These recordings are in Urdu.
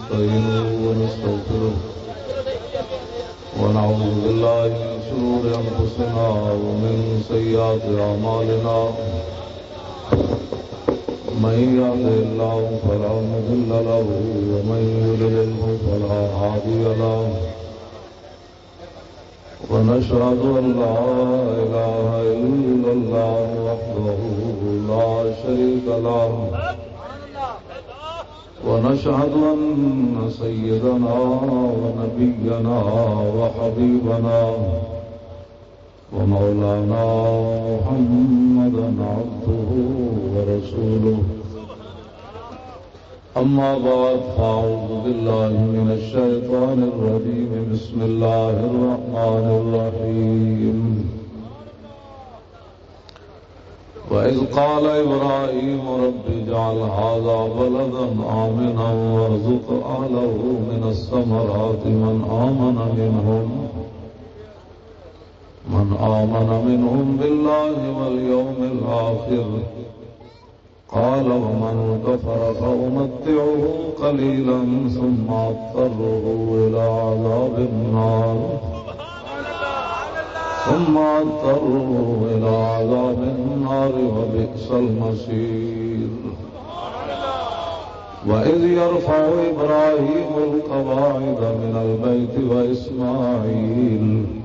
ونستعينه ونستغفره ونعوذ بالله من شرور أنفسنا ومن سيئات أعمالنا من يهده الله فلا مضل له ومن يضلل فلا هادي له ونشهد أن لا إله إلا الله وحده لا شريك له ونشهد أن سيدنا ونبينا وحبيبنا ومولانا محمدا عبده ورسوله أما بعد فأعوذ بالله من الشيطان الرجيم بسم الله الرحمن الرحيم وإذ قال إبراهيم رب اجعل هذا بلدا آمنا وارزق أهله من الثمرات من آمن منهم بالله واليوم الآخر قال ومن كفر فأمتعه قليلا ثم أضطره إلى عذاب النار وبئس المصير وإذ يرفع إبراهيم القواعد من البيت وإسماعيل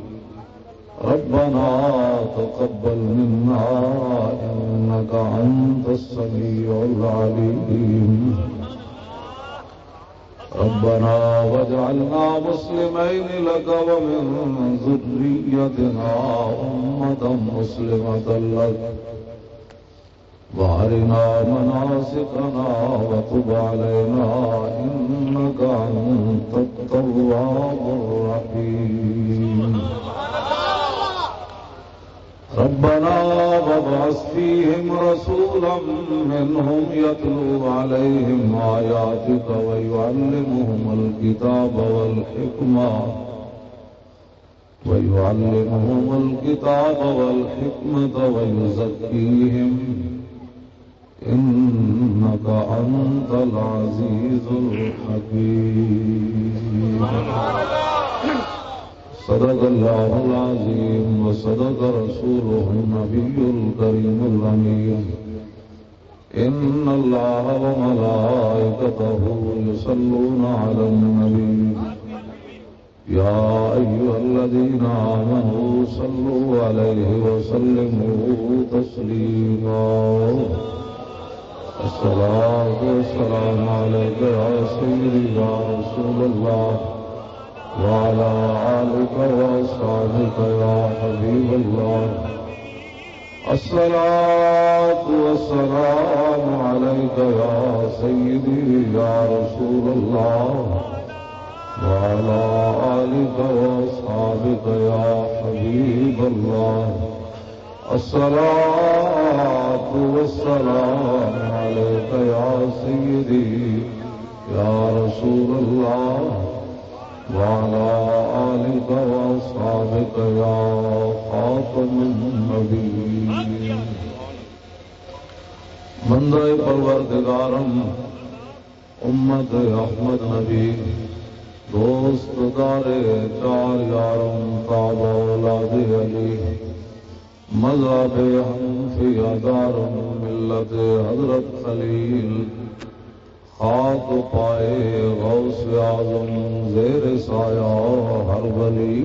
ربنا تقبل منا إنك أنت السميع العليم ربنا واجعلنا مسلمين لك ومن ذريتنا أمة مسلمة لك وأرنا مناسكنا وتب علينا إنك أنت التواب الرحيم ربنا وابعث فيهم رسولا منهم يتلو عليهم آياتك ويعلمهم الكتاب والحكمة ويزكيهم إنك أنت العزيز الحكيم صدق الله العظيم وصدق رسوله النبي الكريم الأمين إن الله وملائكته يصلون على النبي يا أيها الذين آمنوا صلوا عليه وسلموا تسليما الصلاة والسلام عليك يا سيدي يا رسول الله وعلى آلك وأصحابك يا حبيب الله الصلاة والسلام عليك يا سيدي يا رسول الله وعلى آلك وأصحابك يا حبيب الله الصلاة والسلام عليك يا سيدي يا رسول الله وعلى آلك وأصحابك يا خاتم النبيين بندہ پروردگارم امت احمد نبی دوست دار چار یارم تاب اولاد علی مذہب حنفیہ دارم ملت حضرت خلیل خاک پائے غوث اعظم زیر سایہ ہر ولی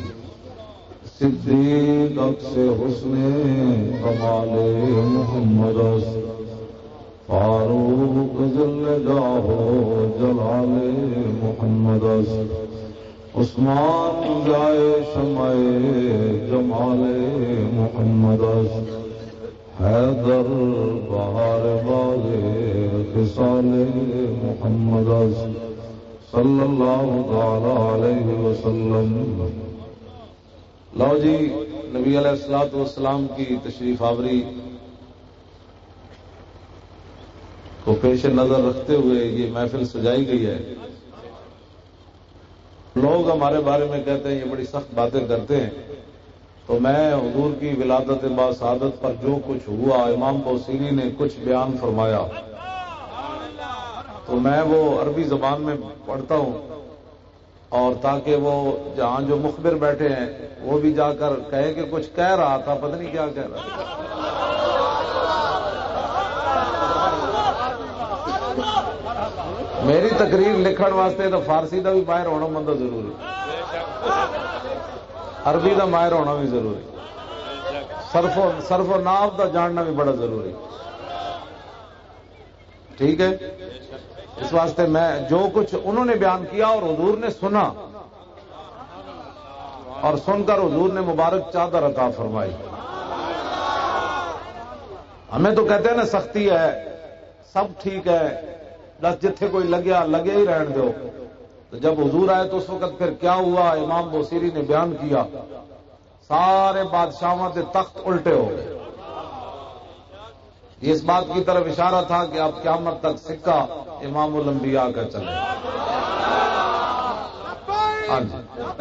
صدیق عکس حسن کمال محمد فاروق ذل جاہ جلال محمد عثمان جائے شمع جمال محمد حیدر بہار باغ خصال محمد صلی اللہ تعالی علیہ وسلم. لو جی نبی علیہ الصلوۃ والسلام کی تشریف آوری کو پیش نظر رکھتے ہوئے یہ محفل سجائی گئی ہے. لوگ ہمارے بارے میں کہتے ہیں یہ بڑی سخت باتیں کرتے ہیں، تو میں حضور کی ولادت باسعادت پر جو کچھ ہوا، امام بوصیری نے کچھ بیان فرمایا، تو تو میں وہ عربی زبان میں پڑھتا ہوں، اور تاکہ وہ جہاں جو مخبر بیٹھے ہیں وہ بھی جا کر کہے کہ کچھ کہہ رہا تھا، پتہ نہیں کیا کہہ رہا تھا۔ میری تقریر لکھن واسطے تو فارسی دا بھی ماہر ہونا بندہ ضروری، عربی دا ماہر ہونا بھی ضروری، صرف و ناو دا جاننا بھی بڑا ضروری، ٹھیک ہے۔ اس واسطے میں جو کچھ انہوں نے بیان کیا اور حضور نے سنا، اور سن کر حضور نے مبارک چادر عطا فرمائی۔ ہمیں تو کہتے ہیں نا سختی ہے، سب ٹھیک ہے، بس جتھے کوئی لگیا لگے ہی رہن دو۔ تو جب حضور آئے تو اس وقت پھر کیا ہوا، امام بوصیری نے بیان کیا، سارے بادشاہوں کے تخت الٹے ہو گئے۔ یہ اس بات کی طرف اشارہ تھا کہ اب قیامت تک سکہ امام الانبیاء کا چلے۔ ہاں جی،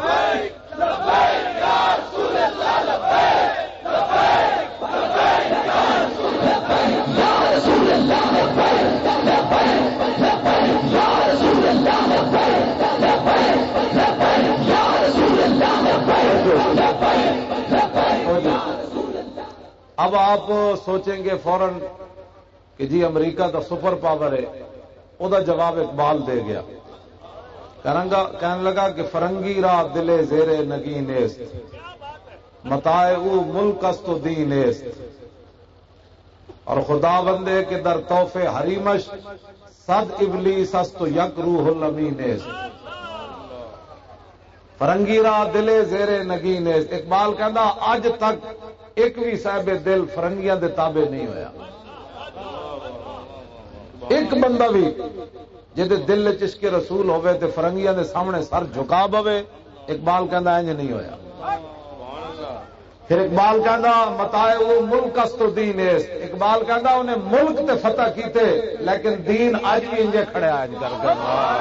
اب آپ سوچیں گے فوراً کہ جی امریکہ دا سپر پاور ہے، وہ دا جواب اقبال دے گیا، کہنے لگا کہ فرنگی را دل زیر نگین است، متاع او ملک است و دین است، اور خدا بندے کے در توف حریمش صد ابلیس است و یک روح الامین است۔ فرنگی را دل زیر نگین است، اقبال کہندا اج تک ایک بھی صاحب دل فرنگیاں دے تابع نہیں ہویا، ایک بندہ بھی جہدے دل چشک رسول ہوئے تے فرنگیاں دے سامنے سر جھکا بوے، اقبال کہندا انج نہیں ہویا۔ پھر اقبال کہندا متاع وہ ملک است و دین است، اقبال کہندا انہیں ملک تے فتح کیتے لیکن دین اج بھی انجے کھڑیا اج کر کے۔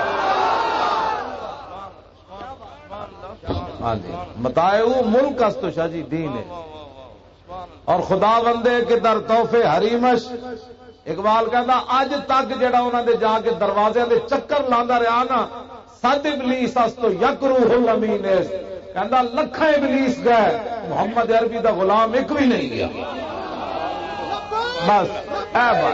ہاں جی، متاع وہ ملک است و شاہ جی دین ہے، اور خدا بندے کے در توفے حریمش، اقبال کہندا اج تک جڑا انہاں دے جا کے دروازے دے چکر لاندا رہیا نا، صد ابلیس است و یک روح الامین است، کہندا لکھاں ابلیس گئے، محمد عربی دا غلام ایک بھی نہیں گیا۔ بس اے بات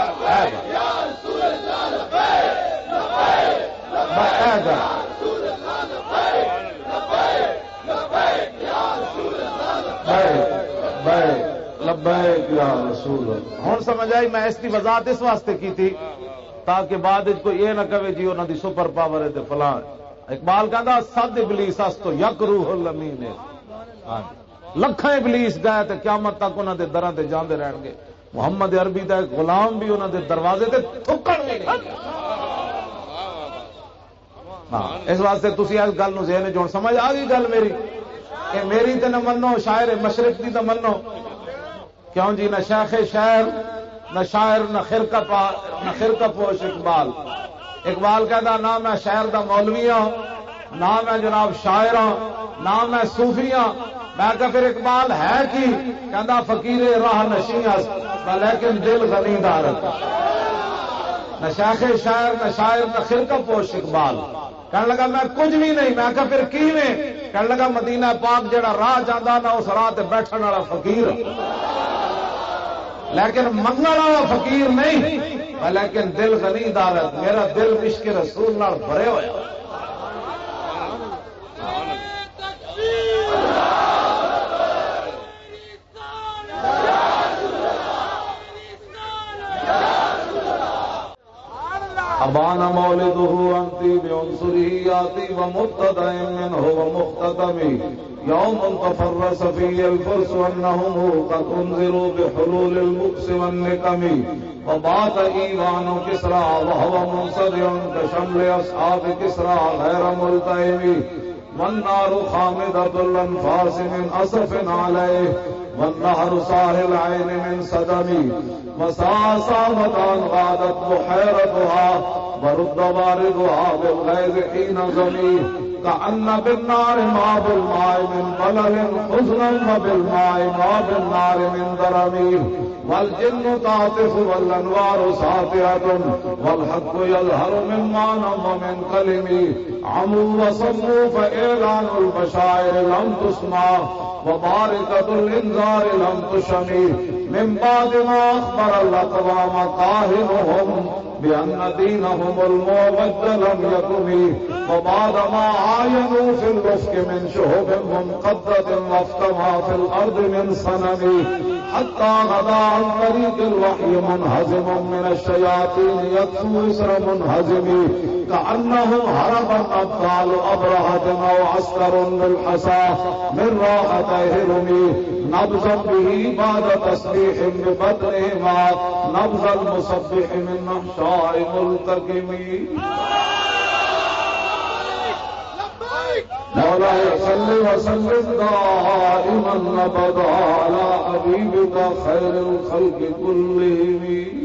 لبیک یا رسول اللہ۔ ہوں سمجھ آئی، میں اس کی وضاحت اس واسطے کی تھی تاکہ بعد کوئی یہ نہ کہے جی انہوں دی سپر پاور ہے تے فلاں۔ اقبال کہندا صد ابلیس است و یک روح الامین ہے، لکھاں ابلیس گئے تے قیامت تک انہاں دے دراں تے جاندے رہن گے، محمد عربی دا ایک غلام بھی انہاں دے دروازے تے تھکن بھی نہیں۔ ہاں، اس واسطے تسی اس گل نو ذہن وچ سمجھ آ گئی گل میری کہ میری تے نہ منو، شاعر مشرق دی تے منو کیوں جی، نہ شیخ شاعر، نہ شاعر، نہ خرقہ پوش اقبال۔ اقبال کہندا نہ میں شاعر دا مولوی ہاں، نہ میں جناب شاعر ہاں، نہ میں صوفی ہاں۔ میں کہا پھر اقبال ہے کی؟ کہندا فقیر راہ نشیں لیکن دل غنی دارت۔ نہ شیخ شاعر، نہ شاعر، نہ خرقہ پوش اقبال۔ کہنے لگا میں کچھ بھی نہیں۔ میں کہا پھر کی میں؟ کہنے لگا مدینہ پاک جڑا راہ جاندا نہ اس راہ تے بیٹھن والا فقیر، لیکن منگل والا فقیر نہیں، لیکن دل غنی دارت۔ میرا دل عشق رسول نال بھرے ہویا۔ ابان مولده انتی بعنصره یاتی ومبتدأ منه ومختتم یوم تفرس فی الفرس انهم قد انذروا بحلول البؤس والنقم وبات ایوان کسری وهو منصرع كشمل اصحاب کسری غیر ملتئم والنار خامدة الانفاس من اسف علیہ والنهر ساحل عین من صدم وساسامة غادت بحيرتها ورد واردها بالغيظ حين زمي كأن بالنار ما بالماء من بلل حزنا وبالماء ما بالنار من درم والجن تعطف والانوار ساطعة والحق يظهر من معنى ومن كلمي عموا وصموا فإعلان البشائر لم تسمع وباركة الإنذار لم تشمي من بعد ما أخبر الأقوام كاهنهم بأن دينهم المعوج لم يكن وبعد ما عاينوا في الأفق من شهب منقضة وافتوى في الأرض من صنم حتى غدا عن طريق الوحي منهزم من الشياطين يكفو إسر منهزم كأنه هرب الأبطال أبرهة أو عسكر بالحصى من راحته رمي نبذا به بعد تسبيح ببدنهما نبذ المسبح من نحشاء ملتقم مولاي صل وسلم دائما ابدا على حبيبك خير الخلق كلهم.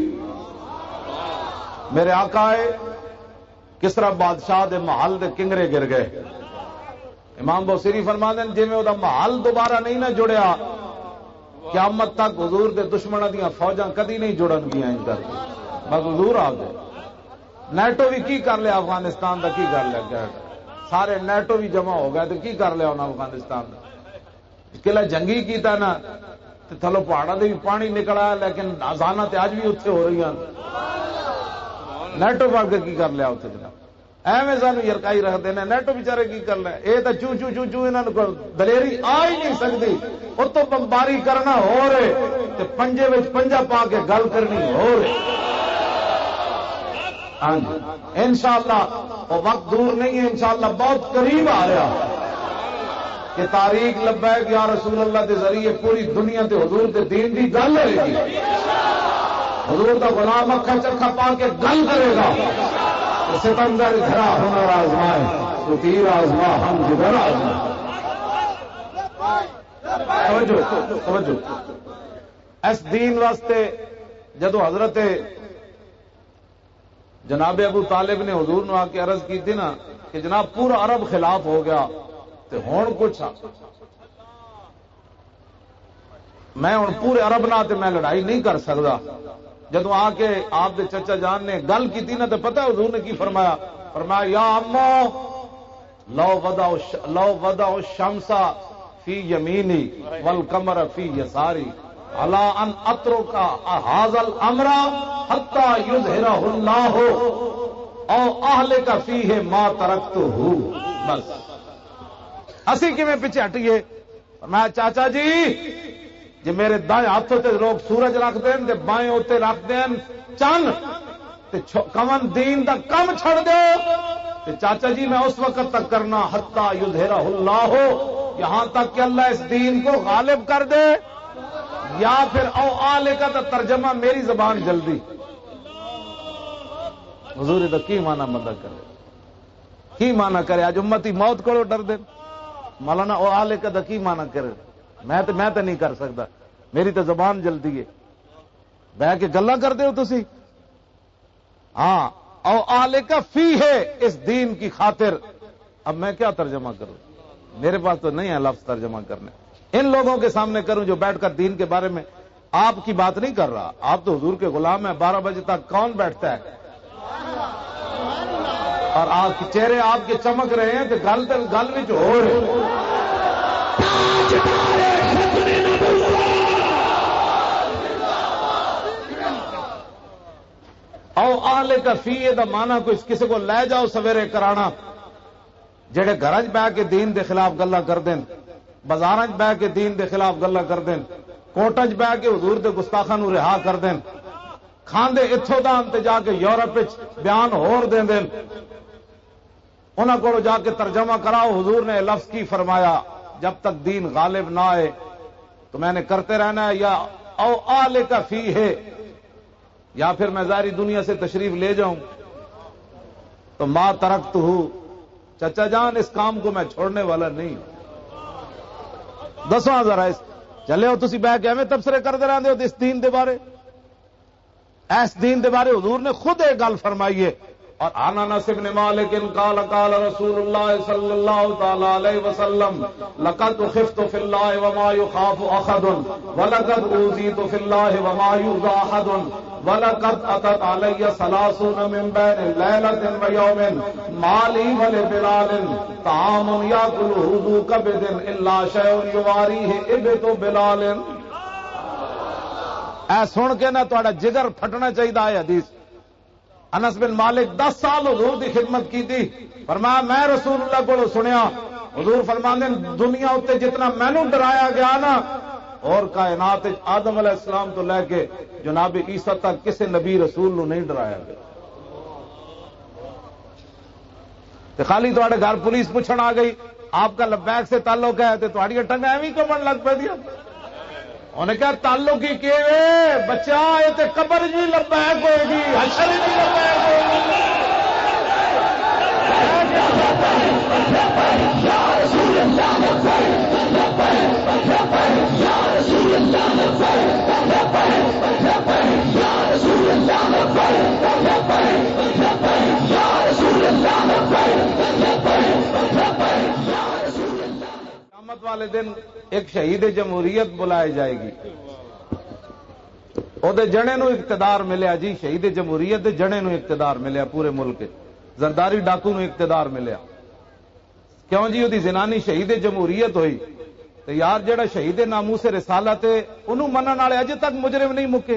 میرے آقا کسرا بادشاہ دے محل دے کنگرے گر گئے. امام بوسیری فرماندے جی میں دا محل دوبارہ نہیں نہ جڑیا قیامت تک حضور دے دشمنوں دیاں فوجاں کدی نہیں جڑن گیاں ان کر کے. بس حضور آ گئے. نیٹو بھی کی کر لیا افغانستان دا کی کر لیا سارے نیٹو بھی جمع ہو گئے تو کی کر لیا انہوں نے افغانستان کا قلعہ جنگی کیتا نا تھلو پہاڑوں سے بھی پانی نکلا لیکن آزانہ تے اج بھی اتنے ہو رہی ہیں نیٹو پڑھ کے کی کر لیا اتنے جناب ایویں سانو یرکائی رکھتے ہیں نیٹو بچارے کی کر لیا یہ تو چو چو چو چو انہوں کو دلیری آ ہی نہیں سکتی اور تو بمباری کرنا ہو رہے تے پنجے وچ پنجا پا کے گل کرنی ہو رہے. ہاں جی انشاءاللہ وہ وقت دور نہیں ہے انشاءاللہ بہت قریب آ رہا کہ تاریخ لبیک یا رسول اللہ کے ذریعے پوری دنیا تے حضور کے دین کی گل ہوئے گی. حضور کا غلام اکھا چرکھا پا کے گل کرے گا. ستمگر گھرا ہنر آزمائے تو تیر آزما ہم جگر آزما. توجہ اس دین واسطے جدو حضرت جناب ابو طالب نے حضور نو آ کے عرض کی تھی نا کہ جناب پورا عرب خلاف ہو گیا تو ہون کچھ میں ہوں پورے عرب نہ تے میں لڑائی نہیں کر سکتا. جدو آ کے آپ دے چچا جان نے گل کی تھی نا تو پتہ حضور نے کی فرمایا فرمایا یا امو لو وضع الشمس فی یمینی والقمر فی یساری علی ان اترک هذا الامر حتی یظہرہ اللہ او اہلک فیہ ما ترکتہ. بس اسی کیویں پیچھے ہٹیے. میں چاچا جی جی میرے دائیں ہاتھوں تے لوگ سورج رکھ دین تے بائیں اوتے رکھ دین چند تے کون دین دا کم چھڑ دو تے چاچا جی میں اس وقت تک کرنا حتی یظہرہ اللہ یہاں تک کہ اللہ اس دین کو غالب کر دے یا پھر او آلے کا تو ترجمہ میری زبان جلدی. حضور دا کی معنی بندہ کرے کی معنی کرے آج امتی موت کرو ڈر دے مولانا او آلے کا دا کی معنی کرے میں تو نہیں کر سکتا میری تو زبان جلدی ہے بہ کے گلا کرتے ہو تسی. ہاں او آلے کا فی ہے اس دین کی خاطر. اب میں کیا ترجمہ کروں میرے پاس تو نہیں ہے لفظ ترجمہ کرنے. ان لوگوں کے سامنے کروں جو بیٹھ کر دین کے بارے میں آپ کی بات نہیں کر رہا. آپ تو حضور کے غلام ہیں. 12 بجے تک کون بیٹھتا ہے اور آپ کے چہرے آپ کے چمک رہے ہیں تو گل بھی ہو رہے. او آلے کا فی دا مانا کوئی کسی کو لے جاؤ سویرے کرانا جڑے گھر بہ کے دین دے خلاف گلا کر دین بازار بہ کے دین دے خلاف گلا کر دین کوٹ بہ کے حضور دے گستاخاں نو رہا کر دین کھاندے اتھوں دان تے جا کے یورپ بیان ہور دین دین انہاں کو جا کے ترجمہ کراؤ حضور نے لفظ کی فرمایا جب تک دین غالب نہ آئے تو میں نے کرتے رہنا ہے یا او آلے کا فی ہے یا پھر میں ظاہری دنیا سے تشریف لے جاؤں تو ما ترکت ہوں. چچا جان اس کام کو میں چھوڑنے والا نہیں. دسو ذرا اس چلے ہو تسی بہ کے ایویں تبصرے کرتے رہتے ہو اس دین دے بارے. اس دین دے بارے حضور نے خود ایک گل فرمائی ہے. اور عن انس بن مالک قال قال رسول اللہ صلی اللہ تعالی علیہ وسلم لقد خفت فی اللہ وما يخاف احد ولقد اوذیت فی اللہ وما یؤذى احد وَلَقَدْ أَتَتْ عَلَيَّ ثَلَاثُونَ مِنْ بَيْنِ لَيْلَةٍ وَيَوْمٍ مَا لِي وَلِبِلَالٍ طَعَامٌ يَأْكُلُهُ ذُو كَبِدٍ إِلَّا شَيْءٌ يُوَارِيهِ إِبْتُ بِلَالٍ۔ اے سن کے نہ تہاڈا جگر پھٹنا چاہیے ہے حدیث۔ انس بن مالک 10 سال حضور دی خدمت کی تھی، فرمایا میں رسول اللہ کو سنیا، حضور فرماندے دنیا اتنے جتنا مینوں ڈرایا گیا نا، اور کائنات آدم علیہ السلام تو لے کے جناب عیسیٰ تک کسی نبی رسول نو نہیں ڈرایا گیا۔ تو خالی تھوڑے گھر پولیس پوچھن آ گئی آپ کا لبیک سے تعلق ہے تو تھوڑی ٹنگا ایویں کمن لگ پہ دیا۔ انہیں کہا تعلق ہی کہ بچہ یہ تو قبر جی لبیک ہوئے گی، حشر جی لبیک ہوئے گی۔ قیامت والے دن ایک شہید جمہوریت بلائی جائے گی، وہ جنے نو اقتدار ملیا جی، شہید جمہوریت دے جنے نو اقتدار ملیا پورے ملک، زرداری ڈاکو نو اقتدار ملیا۔ کیوں جی وہ زنانی شہید جمہوریت ہوئی تو یار جڑا شہید ناموس رسالت ہے انہوں منن والے اجے تک مجرم نہیں مکے۔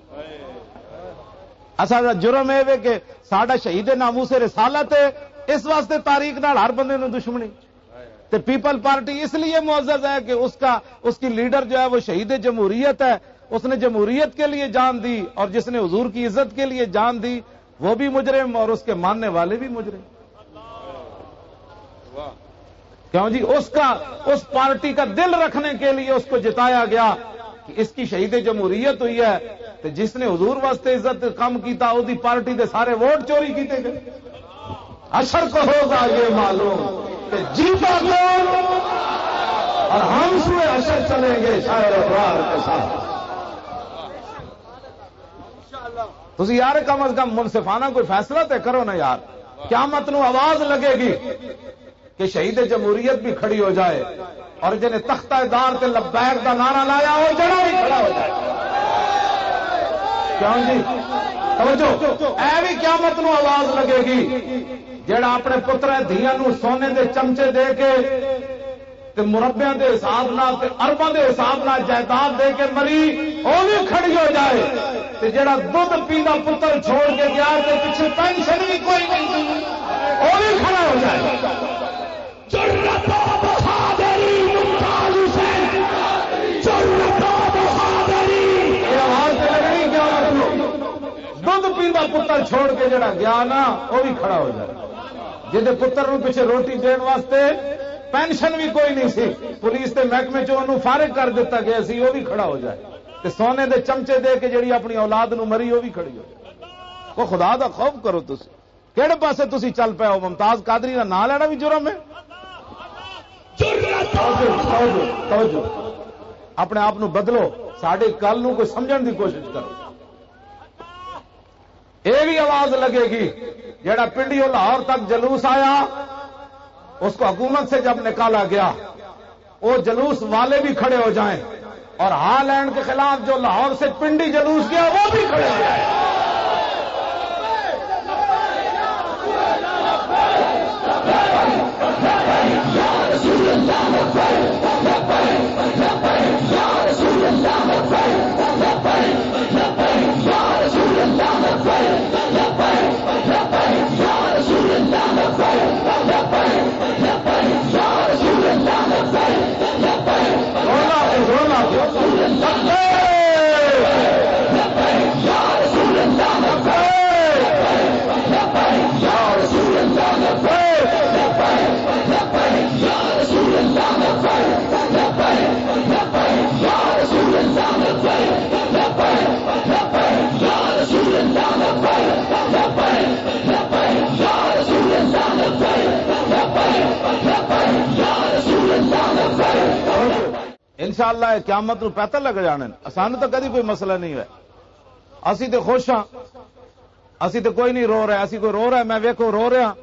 اسا جرم ہے کہ ساڈا شہید ناموس رسالت ہے، اس واسطے تاریخ نال ہر بندے نو دشمنی۔ تو پیپل پارٹی اس لیے معزز ہے کہ اس کی لیڈر جو ہے وہ شہید جمہوریت ہے، اس نے جمہوریت کے لیے جان دی، اور جس نے حضور کی عزت کے لیے جان دی وہ بھی مجرم اور اس کے ماننے والے بھی مجرم۔ کیوں جی اس پارٹی کا دل رکھنے کے لیے اس کو جتایا گیا کہ اس کی شہید جمہوریت ہوئی ہے، تو جس نے حضور واسطے عزت کم کیتا وہ پارٹی دے سارے ووٹ چوری کیتے گئے۔ حشر کو ہوگا یہ معلوم کہ جیتا کون، اور ہم سوئے حشر چلیں گے شاعر ابرار کے ساتھ۔ تسی یار کم از کم منصفانہ کوئی فیصلہ تے کرو نا یار۔ قیامت نو آواز لگے گی کہ شہید جمہوریت بھی کھڑی ہو جائے، اور جنہیں تختہ دار تے لبیک دا نعرہ لایا وہ جڑا بھی کھڑا ہو جائے۔ کیوں جی توجہ، اے بھی قیامت نو آواز لگے گی جڑا اپنے پتر دھیاں نو سونے دے چمچے دے کے تے مربیاں دے حساب نال تے ارباں دے حساب نال جائیداد دے کے مری، وہ بھی کھڑی ہو جائے۔ تے جڑا دودھ پیندا پتر چھوڑ کے گیا تے پیچھے پینشن بھی کوئی نہیں دی، وہ بھی کھڑا ہو جائے۔ جرأت و بہادری ممتاز حسین، جرأت و بہادری، یہ آواز تے لگنی قیامت نو۔ دودھ پیندا پتر چھوڑ کے جڑا گیا نا وہ بھی کھڑا ہو جائے۔ جہدے پتر نو پیچھے روٹی دین واسطے پینشن بھی کوئی نہیں سی، پولیس کے محکمے چ فارغ کر دیتا گیا سی، وہ بھی کھڑا ہو جائے۔ تے سونے دے چمچے دے کے جڑی اپنی اولاد نو مری وہ بھی کھڑی ہو جائے۔ وہ خدا دا خوف کرو تسی، کہڑے پاسے تسی چل پے ہو؟ ممتاز قادری کا نام لینا بھی جرم ہے۔ توجہ، اپنے آپ نو بدلو، ساڈی گل نو کوئی سمجھن دی کوشش کرو۔ یہ بھی آواز لگے گی جڑا پنڈیوں لاہور تک جلوس آیا، اس کو حکومت سے جب نکالا گیا وہ جلوس والے بھی کھڑے ہو جائیں، اور ہالینڈ کے خلاف جو لاہور سے پنڈی جلوس گیا وہ بھی کھڑے ہو جائیں۔ انشاءاللہ قیامت نو پتہ لگ جانے، سانو تو کدی کوئی مسئلہ نہیں ہے، اسی تے خوش ہاں، اسی تے کوئی نہیں رو رہا، اسی کوئی رو رہا ہے میں ویکھو رو رہا،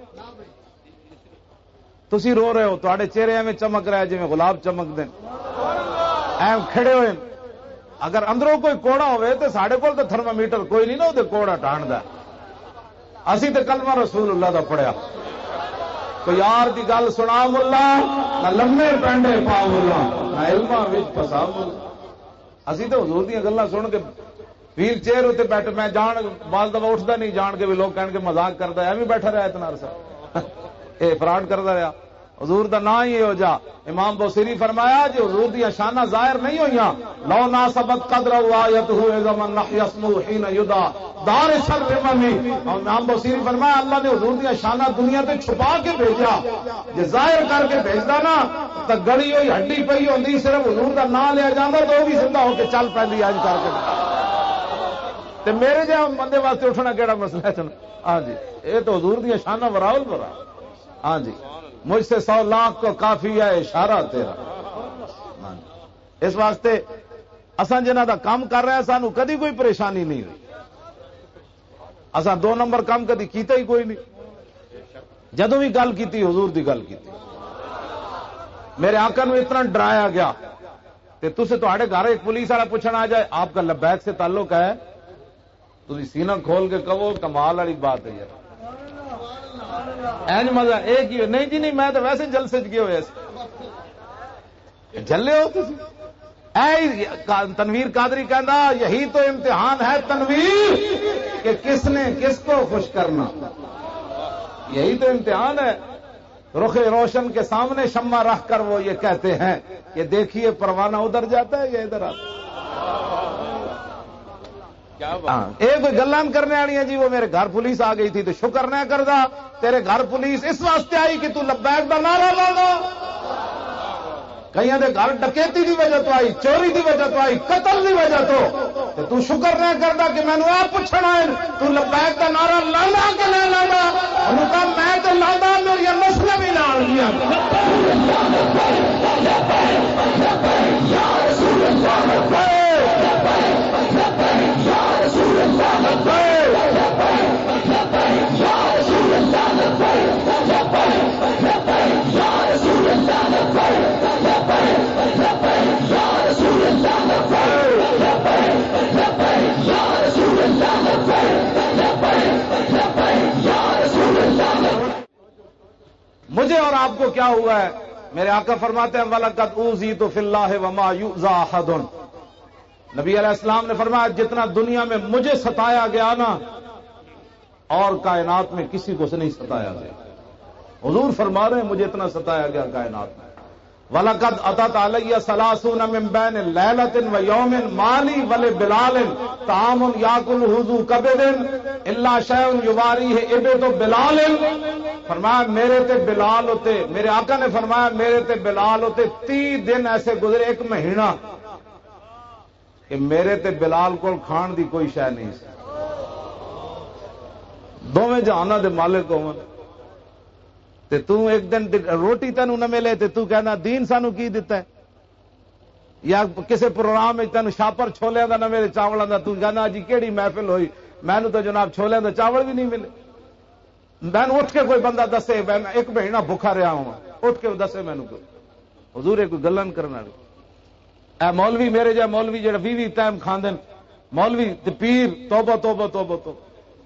تسی رو رہے ہو، تواڈے چہرے ایویں چمک رہا ہے جویں گلاب چمک دین، ایم کھڑے ہوئے اگر اندروں کوئی کوڑا ہوئے تو ساڑھے کول تو تھرمامیٹر کوئی نہیں نا وہ کوڑا ٹان دا اسی تے کلمہ رسول اللہ دا پڑھیا تو یار دی گل سنا ملا نہ لمے پینڈے پا ملا نہ علماں وچ پسا ملا اسی تو حضور دی گلاں سن کے ویل چیئر اتنے بیٹھ میں جان بعض دفعہ اٹھتا نہیں جان کے بھی لوگ کہن کے مذاق کرتا ہے ایویں بیٹھا رہا اتنا عرصہ اے فراڈ کرتا رہا حضور دا نا ہی ہو جا امام بوصیری فرمایا جی حضور دی شانہ ظاہر نہیں ہوئیاں لو ناسبت قدر آیتہ اذا من نحی اسمہ حین یدا دار شر ممی امام بوصیری فرمایا اللہ نے حضور دی شانہ دنیا تے چھپا کے بھیجا جے ظاہر کر کے بھیجدا نا تے گڑی ہوئی ہڈی پئی ہوندی صرف حضور دا نام لیا جاندا تو بھی زندہ ہو کے چل پیندی اج کر کے تے میرے جہاں بندے واسطے اٹھنا کیڑا مسئلہ ہے ہاں جی یہ تو حضور دی شانہ وراول برا ہاں جی مجھ سے 100 لاکھ کو کافی ہے اشارہ تیرا اس واسطے اساں جنہاں دا کام کر رہے ہیں سانو کدی کوئی پریشانی نہیں ہوئی اساں 2 نمبر کام کدی کیتا ہی کوئی نہیں جدوں بھی گل کیتی حضور دی گل کیتی میرے آقا نو اتنا ڈرایا گیا کہ تسے تہاڈے گھر ایک پولیس والا پوچھنا آ جائے آپ کا لبیک سے تعلق ہے تسی سینہ کھول کے کہو کمال والی بات ہے یار اینج مزہ ایک ہی نہیں جی نہیں میں تو ویسے جلسے گئے ہوئے جلے ہو تسی تنویر قادری کہندا یہی تو امتحان ہے تنویر کہ کس نے کس کو خوش کرنا یہی تو امتحان ہے رخ روشن کے سامنے شمع رکھ کر وہ یہ کہتے ہیں کہ دیکھیے پروانہ ادھر جاتا ہے یا ادھر آتا ہے ایک گلان کرنے والی ہیں جی وہ میرے گھر پولیس آ گئی تھی تو شکر نہ کردا تیرے گھر پولیس اس واسطے آئی کہ تو لبیک دا نعرہ لانا کئی دے گھر ڈکیتی دی وجہ تو آئی چوری دی وجہ تو آئی قتل دی وجہ تو شکر نہ کردا کہ میں نے آپ پوچھنا ہے تو لبیک دا نعرہ لانا کہ نہیں لانا انہوں کہا میں تو لانا میری مسئلہ بھی نال دیا مجھے اور آپ کو کیا ہوا ہے میرے آقا فرماتے ہیں وَلَقَدْ أُوذِيتُ فِي اللَّهِ وَمَا يُؤْذَى أَحَدٌ نبی علیہ السلام نے فرمایا جتنا دنیا میں مجھے ستایا گیا نا اور کائنات میں کسی کو سے نہیں ستایا گیا حضور فرما رہے ہیں مجھے اتنا ستایا گیا کائنات میں وَلَقَدْ أَتَتْ عَلَيَّ ثَلَاثُونَ مِن بَيْنِ لَيْلَةٍ وَيَوْمٍ مَالِي وَلِبِلَالٍ طَعَامٌ يَأْكُلُهُ ذُو كَبِدٍ إِلَّا شَيْءٌ يُوَارِيهِ إِبْطُ بِلَالٍ فرمایا میرے تے بلال ہوتے میرے آقا نے فرمایا میرے تے بلال ہوتے 30 دن ایسے گزرے ایک مہینہ کہ میرے تے بلال کو کھان دی کوئی شے نہیں سی دوویں جہاناں دے مالک ہون تے تو ایک دن روٹی تینوں نہ ملے تے تو کہنا دین سانو کی دیتا ہے یا کسے پروگرام میں تینوں شاپر چھولیاں دا نہ ملے چاولاں دا تو کہنا جی کیڑی محفل ہوئی مینوں تو جناب چھولیاں دا چاول بھی نہیں ملے میں اٹھ کے کوئی بندہ دسے میں ایک مہینہ بھوکا رہا ہوں اٹھ کے دسے مینوں کوئی حضور کوئی گلن کرنا اے مولوی میرے جا مولوی جڑا 20 ٹائم کھاندے مولوی تے پیر توبہ توبہ توبہ توبہ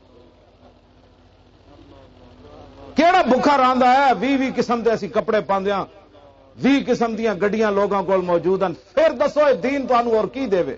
کیڑا بھوکا راندا ہے 20 قسم دے اسی کپڑے پاندیاں 20 قسم دیاں گڈیاں لوگاں کول موجود ہیں پھر دسو دین تانوں اور کی دے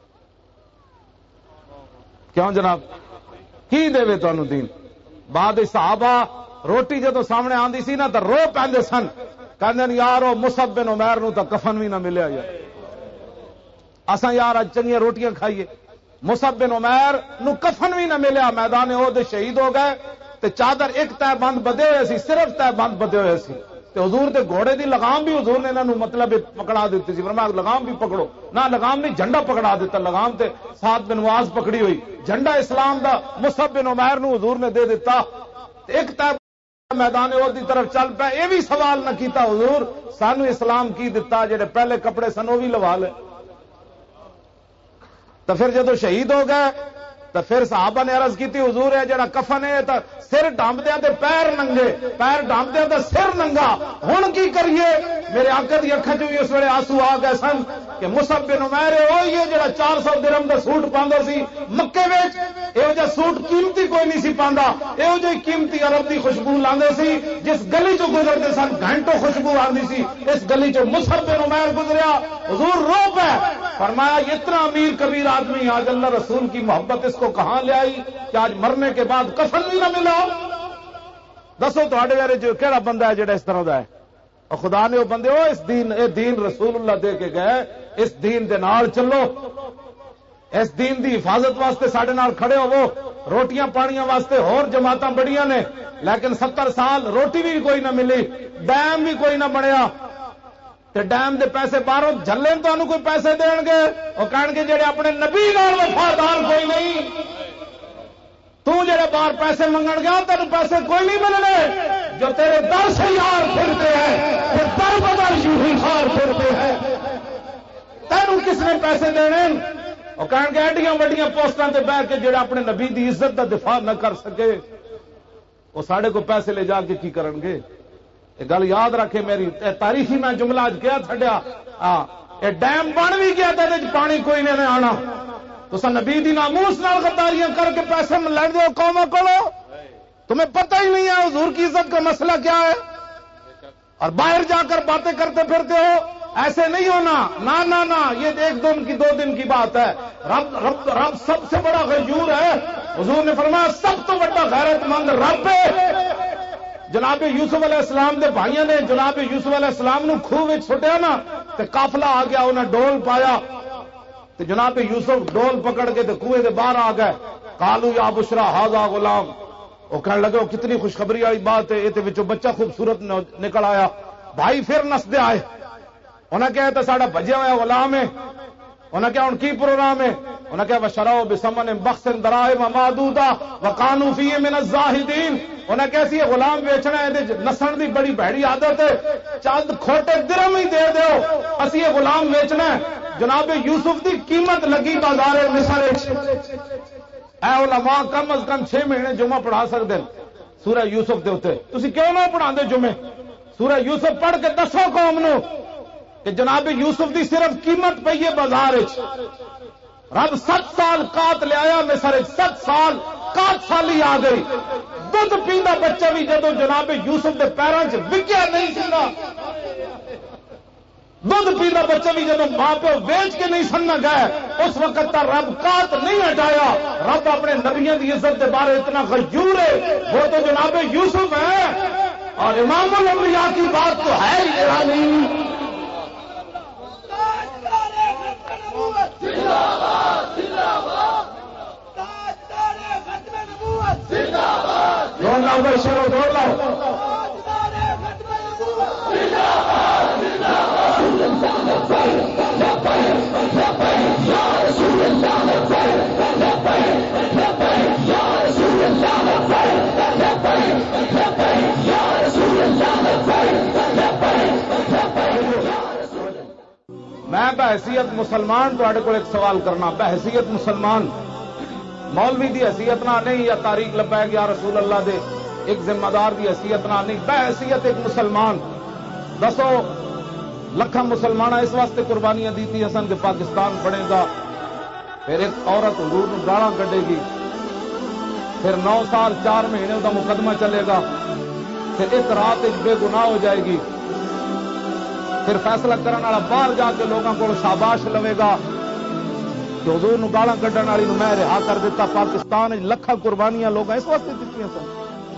کیوں جناب کی دے تانوں دین بعد صحابہ روٹی جدو سامنے آندی سی نا تو رو پیندے سن کہندے یار او مصعب بن عمیر نو تو کفن بھی نہ ملیا یار اساں یار اج چنگیاں روٹیاں کھائیے مصعب بن عمیر نو کفن بھی نہ ملیا میدان احد شہید ہو گئے تے چادر ایک تہ بند بدے ہوئے سی صرف تہ بند بدے ہوئے سی تے حضور دے گھوڑے دی لگام بھی حضور نے انہاں نو مطلب پکڑا دیتی سی فرمایا لگام بھی پکڑو نہ لگام نہیں جھنڈا پکڑا دیتا لگام تے سعد بن معاذ پکڑی ہوئی جھنڈا اسلام دا مصعب بن عمیر نو حضور نے دے دیتا ایک تہ میدان احد دی طرف چل پے اے بھی سوال نہ کیتا حضور سانو اسلام کی دتا جڑے پہلے کپڑے سن او بھی لوا لے تو پھر جدو شہید ہو گئے تو پھر صحابہ نے عرض کی حضور ہے جڑا کفن ہے تو سر ڈھانپدیا تے پیر ننگے، پیر ڈھانپدیا تے سر ننگا، ہن کی کریے؟ میرے آقا دی اکھاں چوں اس ویلے آنسو آ گئے سن کہ مصعب بن عمیر وہی ہے جڑا 400 درہم دا سوٹ پاندا سی مکے وچ، ایہو جا سوٹ قیمتی کوئی نہیں سی پاندا، ایہو جی قیمتی عرب دی خوشبو لاندے سی، جس گلی چوں گزرتے سن گھنٹوں خوشبو آندی سی، اس گلی چوں مصعب بن عمیر گزریا، حضور رو پے، فرمایا اتنا امیر کبیر آدمی آج اللہ رسول کی محبت اس کو کہاں لے آئی کہ آج مرنے کے بعد کفن بھی نہ ملا؟ دسو تھوڑے بارے جو کہڑا بندہ ہے جڑا اس طرح دا ہے؟ اور خدا نے وہ بندے ہو اس دین، اے دین رسول اللہ دے کے گئے، اس دین دے نال چلو، اس دین دی حفاظت واسطے ساڈے نال کھڑے ہوو، روٹیاں پانیاں واسطے ہور جماعتاں بڑیاں نے، لیکن 70 سال روٹی بھی کوئی نہ ملی، ڈیم بھی کوئی نہ بنیا، تے ڈیم دے پیسے باہروں جھلے تانوں کوئی پیسے دین گے؟ وہ کہن گے جڑے اپنے نبی نال وفادار کوئی نہیں، تو جڑے باہر پیسے منگن گیا تینوں پیسے کوئی نہیں ملنے، جو تیرے در سے یار پھرتے ہیں پھر در بدر یوں ہی خار پھرتے ہیں، تینوں کس نے پیسے دینے؟ وہ کہن گے ایڈیاں وڈیاں پوسٹاں تے بیٹھ کے جڑے اپنے نبی دی عزت دا دفاع نہ کر سکے وہ ساڈے کو پیسے لے جا کے کی کرن گے؟ یہ گل یاد رکھے میری، تاریخی میں جملہ اج کیا تھڈیا، یہ ڈیم بن بھی گیا تو پانی کوئی نہیں آنا، تو نبی دی ناموس نال غداریاں کر کے پیسے لڑ دو قوموں کو، تمہیں پتہ ہی نہیں ہے حضور کی عزت کا مسئلہ کیا ہے، اور باہر جا کر باتیں کرتے پھرتے ہو، ایسے نہیں ہونا، نہ نہ نہ، یہ 1 دن کی 2 دن کی بات ہے، رب سب سے بڑا غیور ہے، حضور نے فرمایا سب تو بڑا غیرت مند رب ہے۔ جناب یوسف علیہ السلام دے بھائیوں نے جناب یوسف علیہ السلام نو کھوہ وچ چھٹیا نا تے قافلہ آ گیا، انہیں ڈول پایا تے جناب یوسف ڈول پکڑ کے تے کنویں دے باہر آ گئے، قالوا یا بشرا ھذا غلام، وہ کہنے لگے کتنی خوشخبری والی بات ہے، یہ وچوں بچہ خوبصورت نکل آیا، بھائی پھر نسدے آئے، انہیں کہا تو ساڈا بھجیا ہوا غلام ہے، انہیں کیا ہن کی پروگرام ہے؟ انہیں کہا وشراؤ بثمن بخس دراہم معدودہ وکانوا فیہ من الزاہدین، انہیں کیسی غلام بیچنا ہے، نسن دی بڑی بھڑی عادت ہے، چند کھوٹے درہم ہی دے دیو اسی یہ غلام بیچنا ہے۔ جناب یوسف دی قیمت لگی بازار مصر، اے علماء کم از کم 6 مہینے جمعہ پڑھا سکتے ہیں سورہ یوسف دے اوتے، تسی کیوں نہ پڑھا دے جمعے؟ سورہ یوسف پڑھ کے دسو قوم نو کہ جناب یوسف دی صرف قیمت پئی ہے بازار وچ، رب 7 سال قات لے آیا مصر، 7 سال قات سالی آ گئی، دودھ پیندا بچہ بھی جدو جناب یوسف دے پیراں چ وکیا نہیں سنگا، دودھ پیندا بچہ بھی جدو ماں پیو بیچ کے نہیں سننا گئے، اس وقت تک رب قات نہیں ہٹایا۔ رب اپنے نبیوں کی عزت کے بارے اتنا غیور ہے، وہ تو جناب یوسف ہے، اور امام الانبیاء کی بات تو ہے ہی نہیں۔ دوڑ لاؤ بھائی شروع دوڑ لاؤ، میں بحیثیت مسلمان تھوڑے کو ایک سوال کرنا، بحیثیت مسلمان، مولوی دی حیثیت نہ نہیں یا تاریخ لبیک یا رسول اللہ دے ایک ذمہ دار دی حیثیت نہ نہیں، بحیثیت ایک مسلمان دسو لکھاں مسلمان اس واسطے قربانیاں دیتی حسن کہ پاکستان بنے گا، پھر ایک عورت حضور نو گالاں کڈے گی، پھر 9 سال 4 مہینے دا مقدمہ چلے گا، پھر ایک رات ایک بے گناہ ہو جائے گی، پھر فیصلہ کرنے والا باہر جا کے لوگوں کو شاباش لوے گا کہ حضور نو گالاں کڈن والی نو میں رہا کر دیتا۔ پاکستان لکھاں قربانیاں لوگ اس واسطے دتیاں سن۔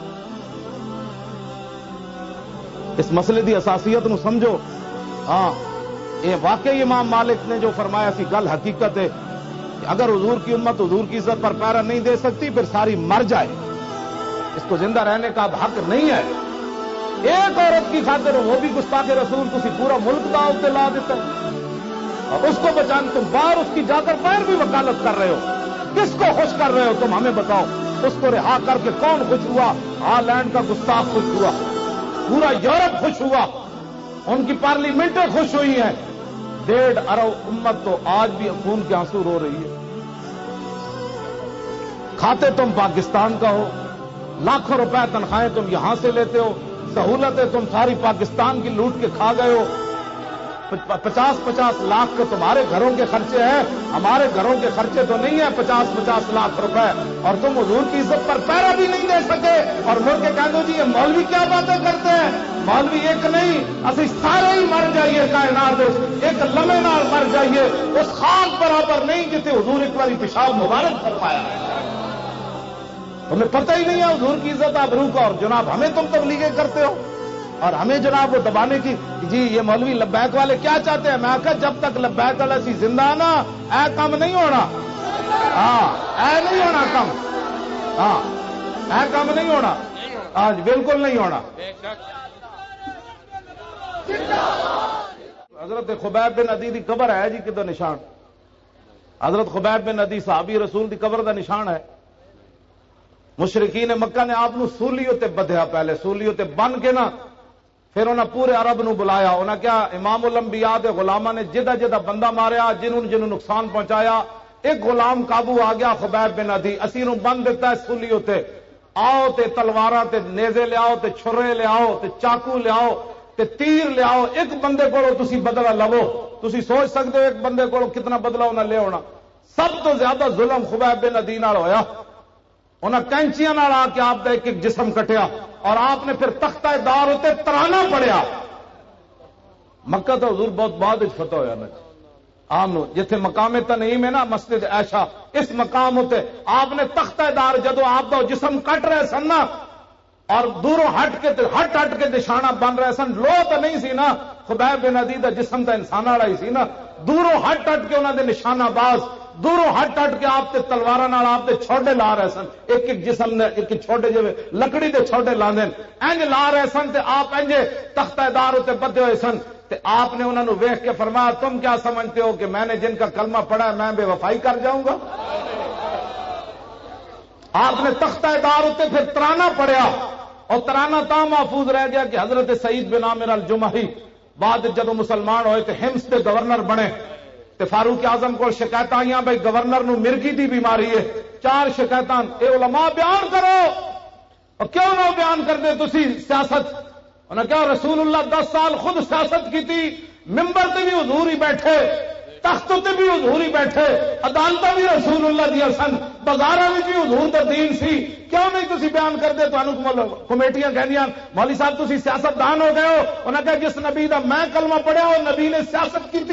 اس مسئلے دی اساسیت نو سمجھو، ہاں یہ واقعی امام مالک نے جو فرمایا سی گل حقیقت ہے کہ اگر حضور کی امت حضور کی عزت پر پیرا نہیں دے سکتی پھر ساری مر جائے، اس کو زندہ رہنے کا اب حق نہیں ہے۔ ایک عورت کی خاطر وہ بھی گستاخ رسول تسی پورا ملک داؤ تے لا دیتا، اور اس کو بچانے تم باہر اس کی جا کر باہر بھی وکالت کر رہے ہو، کس کو خوش کر رہے ہو تم ہمیں بتاؤ؟ اس کو رہا کر کے کون خوش ہوا؟ ہالینڈ کا گستاخ خوش ہوا، پورا یورپ خوش ہوا، ان کی پارلیمنٹیں خوش ہوئی ہیں، 1.5 ارب امت تو آج بھی خون کے آنسو رو رہی ہے۔ کھاتے تم پاکستان کا ہو، لاکھوں روپے تنخواہیں تم یہاں سے لیتے ہو، سہولتیں تم ساری پاکستان کی لوٹ کے کھا گئے ہو، 50-50 لاکھ کے تمہارے گھروں کے خرچے ہیں، ہمارے گھروں کے خرچے تو نہیں ہیں 50-50 لاکھ روپے، اور تم حضور کی عزت پر پیرا بھی نہیں دے سکے، اور مڑ کے کہہ دو جی یہ مولوی کیا باتیں کرتے ہیں، مولوی ایک نہیں اسی سارے ہی مر جائیے کائنات ایک لمحے نال مر جائیے اس خاک برابر نہیں جتنے حضور ایک باری پیشاب مبارک فرمایا۔ تمہیں پتہ ہی نہیں ہے حضور کی عزت آبرو کا، اور جناب ہمیں تم تبلیغیں کرتے ہو اور ہمیں جناب وہ دبانے کی جی یہ مولوی لبیک والے کیا چاہتے ہیں۔ میں کہا جب تک لبیک والا سی زندہ نا اے کم نہیں ہونا، ہاں اے نہیں ہونا کم، ہاں اے کم نہیں ہونا، ہاں جی بالکل نہیں ہونا۔ حضرت خبیب بن عدی دی قبر ہے جی کدھر نشان، حضرت خبیب بن عدی صحابی رسول دی قبر دا نشان ہے۔ مشرکین مکہ نے آپ سولیوں تے بدھیا، پہلے سولیوں تے بن کے نا پھر انہاں پورے عرب نو بلایا، انہاں کیا امام الانبیاء دے غلاماں نے جدہ جدہ بندہ ماریا، جنہوں نقصان پہنچایا، ایک غلام قابو آ گیا خبیب بن عدی، اسی نو بن دیتا ہے سولیوں تے، آؤ تے تلواراں تے نیزے لے آؤ تے چھرے لے آؤ تے چاقو لے آؤ تے تیر لے آؤ، ایک بندے کو تسی بدلہ لو، تسی سوچ سکتے ہو ایک بندے کو کتنا بدلہ انہاں لے ہونا۔ سب تو زیادہ ظلم خبیب بن عدی نال ہویا، انہاں کینچیاں نال آ کے آپ کا ایک ایک جسم کٹیا، اور آپ نے پھر تختہ دار ہوتے ترانا پڑیا۔ مکہ تو حضور بہت بعد فتح ہویا نا عام نو، جتھے مقام تنعیم ہے نا مسجد عائشہ، اس مقام ہوتے آپ نے تختہ دار جدو آپ کا جسم کٹ رہے سن نا، اور دوروں ہٹ کے نشانہ بن رہے سن، لو تو نہیں سی نا، خبیب بن عدی دا جسم تو انسان والا ہی سی نا، دوروں ہٹ کے انہوں نے نشانہ باز، دوروں ہٹ کے آپ تے تلواراں نال آپ تے چھوڑے لا رہے سن، ایک ایک جسم نے ایک چھوٹے جو لکڑی دے چھوٹے لاندے انج لا رہے سن، تے آپ انج تختہ دار تے بدھے ہوئے سن، تے آپ نے انہوں نے ویکھ کے فرمایا تم کیا سمجھتے ہو کہ میں نے جن کا کلمہ پڑھا ہے میں بے وفائی کر جاؤں گا؟ آپ نے تختہ دار تے پھر ترانا پڑیا، اور ترانا تا محفوظ رہ گیا کہ حضرت سعید بن عامر الجمحی بعد جدو مسلمان ہوئے تے ہمس کے گورنر بنے، تے فاروق اعظم کو شکایت آئی بھائی گورنر نو مرگی دی بیماری ہے، 4 شکایتاں، اے علماء بیان کرو، اور کیوں نہ بیان کر دے تسی سیاست؟ انہوں نے کہا رسول اللہ 10 سال خود سیاست کی تھی، ممبر تے بھی حضور ہی بیٹھے، تخت تے بھی حضور ہی بیٹھے، عدالتاں بھی رسول اللہ دیا سن، بازاراں وچ بھی حضور دا دین سی، کیوں نہیں تسی بیان کر دے؟ تانوں کمیٹیاں کہندیاں مولوی صاحب تسی سیاست دان ہو گئے ہو، انہوں نے کہا جس نبی دا میں کلمہ پڑھیا وہ نبی نے سیاست کی تھی۔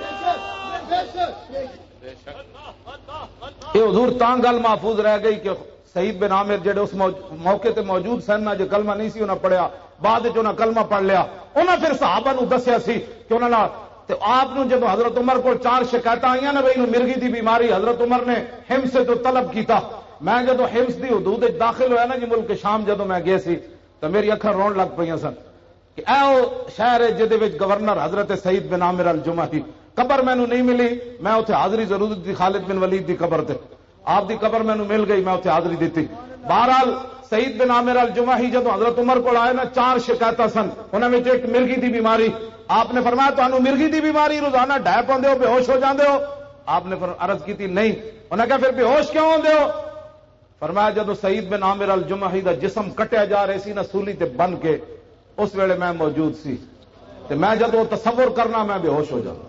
یہ حضور تاں گل محفوظ رہ گئی کہ سعید بن عامر جڑے اس موقع تے موجود سن نا، جو کلمہ نہیں سی انہاں پڑھیا، بعد وچ انہاں کلمہ پڑھ لیا، انہاں پھر صحابہ نو دسیا سی کہ انہاں نال تے آپ نو جدوں حضرت عمر کو 4 شکایت آئیاں نا بھئی نو مرگی دی بیماری، حضرت عمر نے حمص سے تو طلب کیتا، میں جدوں حمص دی حدود وچ داخل ہویا نا جی ملک شام جدوں میں گیا سی تو میری اکھاں رون لگ پئیاں سن کہ اے او شہر ہے جدے وچ گورنر حضرت سعید بن عامر الجمحی، قبر مینوں نہیں ملی، میں اتنے حاضری ضرور دی خالد بن ولید دی قبر تے، آپ دی قبر مینوں مل گئی، میں اتنے حاضری دیتی۔ بہرحال سعید بن عامر الجمحی جدوں حضرت عمر کو آئے نا 4 شکایتاں سن، انہاں وچ ایک مرگی دی بیماری، آپ نے فرمایا تانوں مرگی دی بیماری روزانہ ڈھے پاندے ہو، بے ہوش ہو جاندے ہو؟ آپ نے عرض کی تھی نہیں، انہوں نے کہا پھر بے ہوش کیوں ہوندے ہو؟ فرمایا جدوں سعید بن عامر الجمحی دا جسم کٹیا جا رہے سی نا سولی تے بن کے، اس ویلے میں موجود سی، تے میں جدوں تصور کرنا میں بے ہوش ہو جانا۔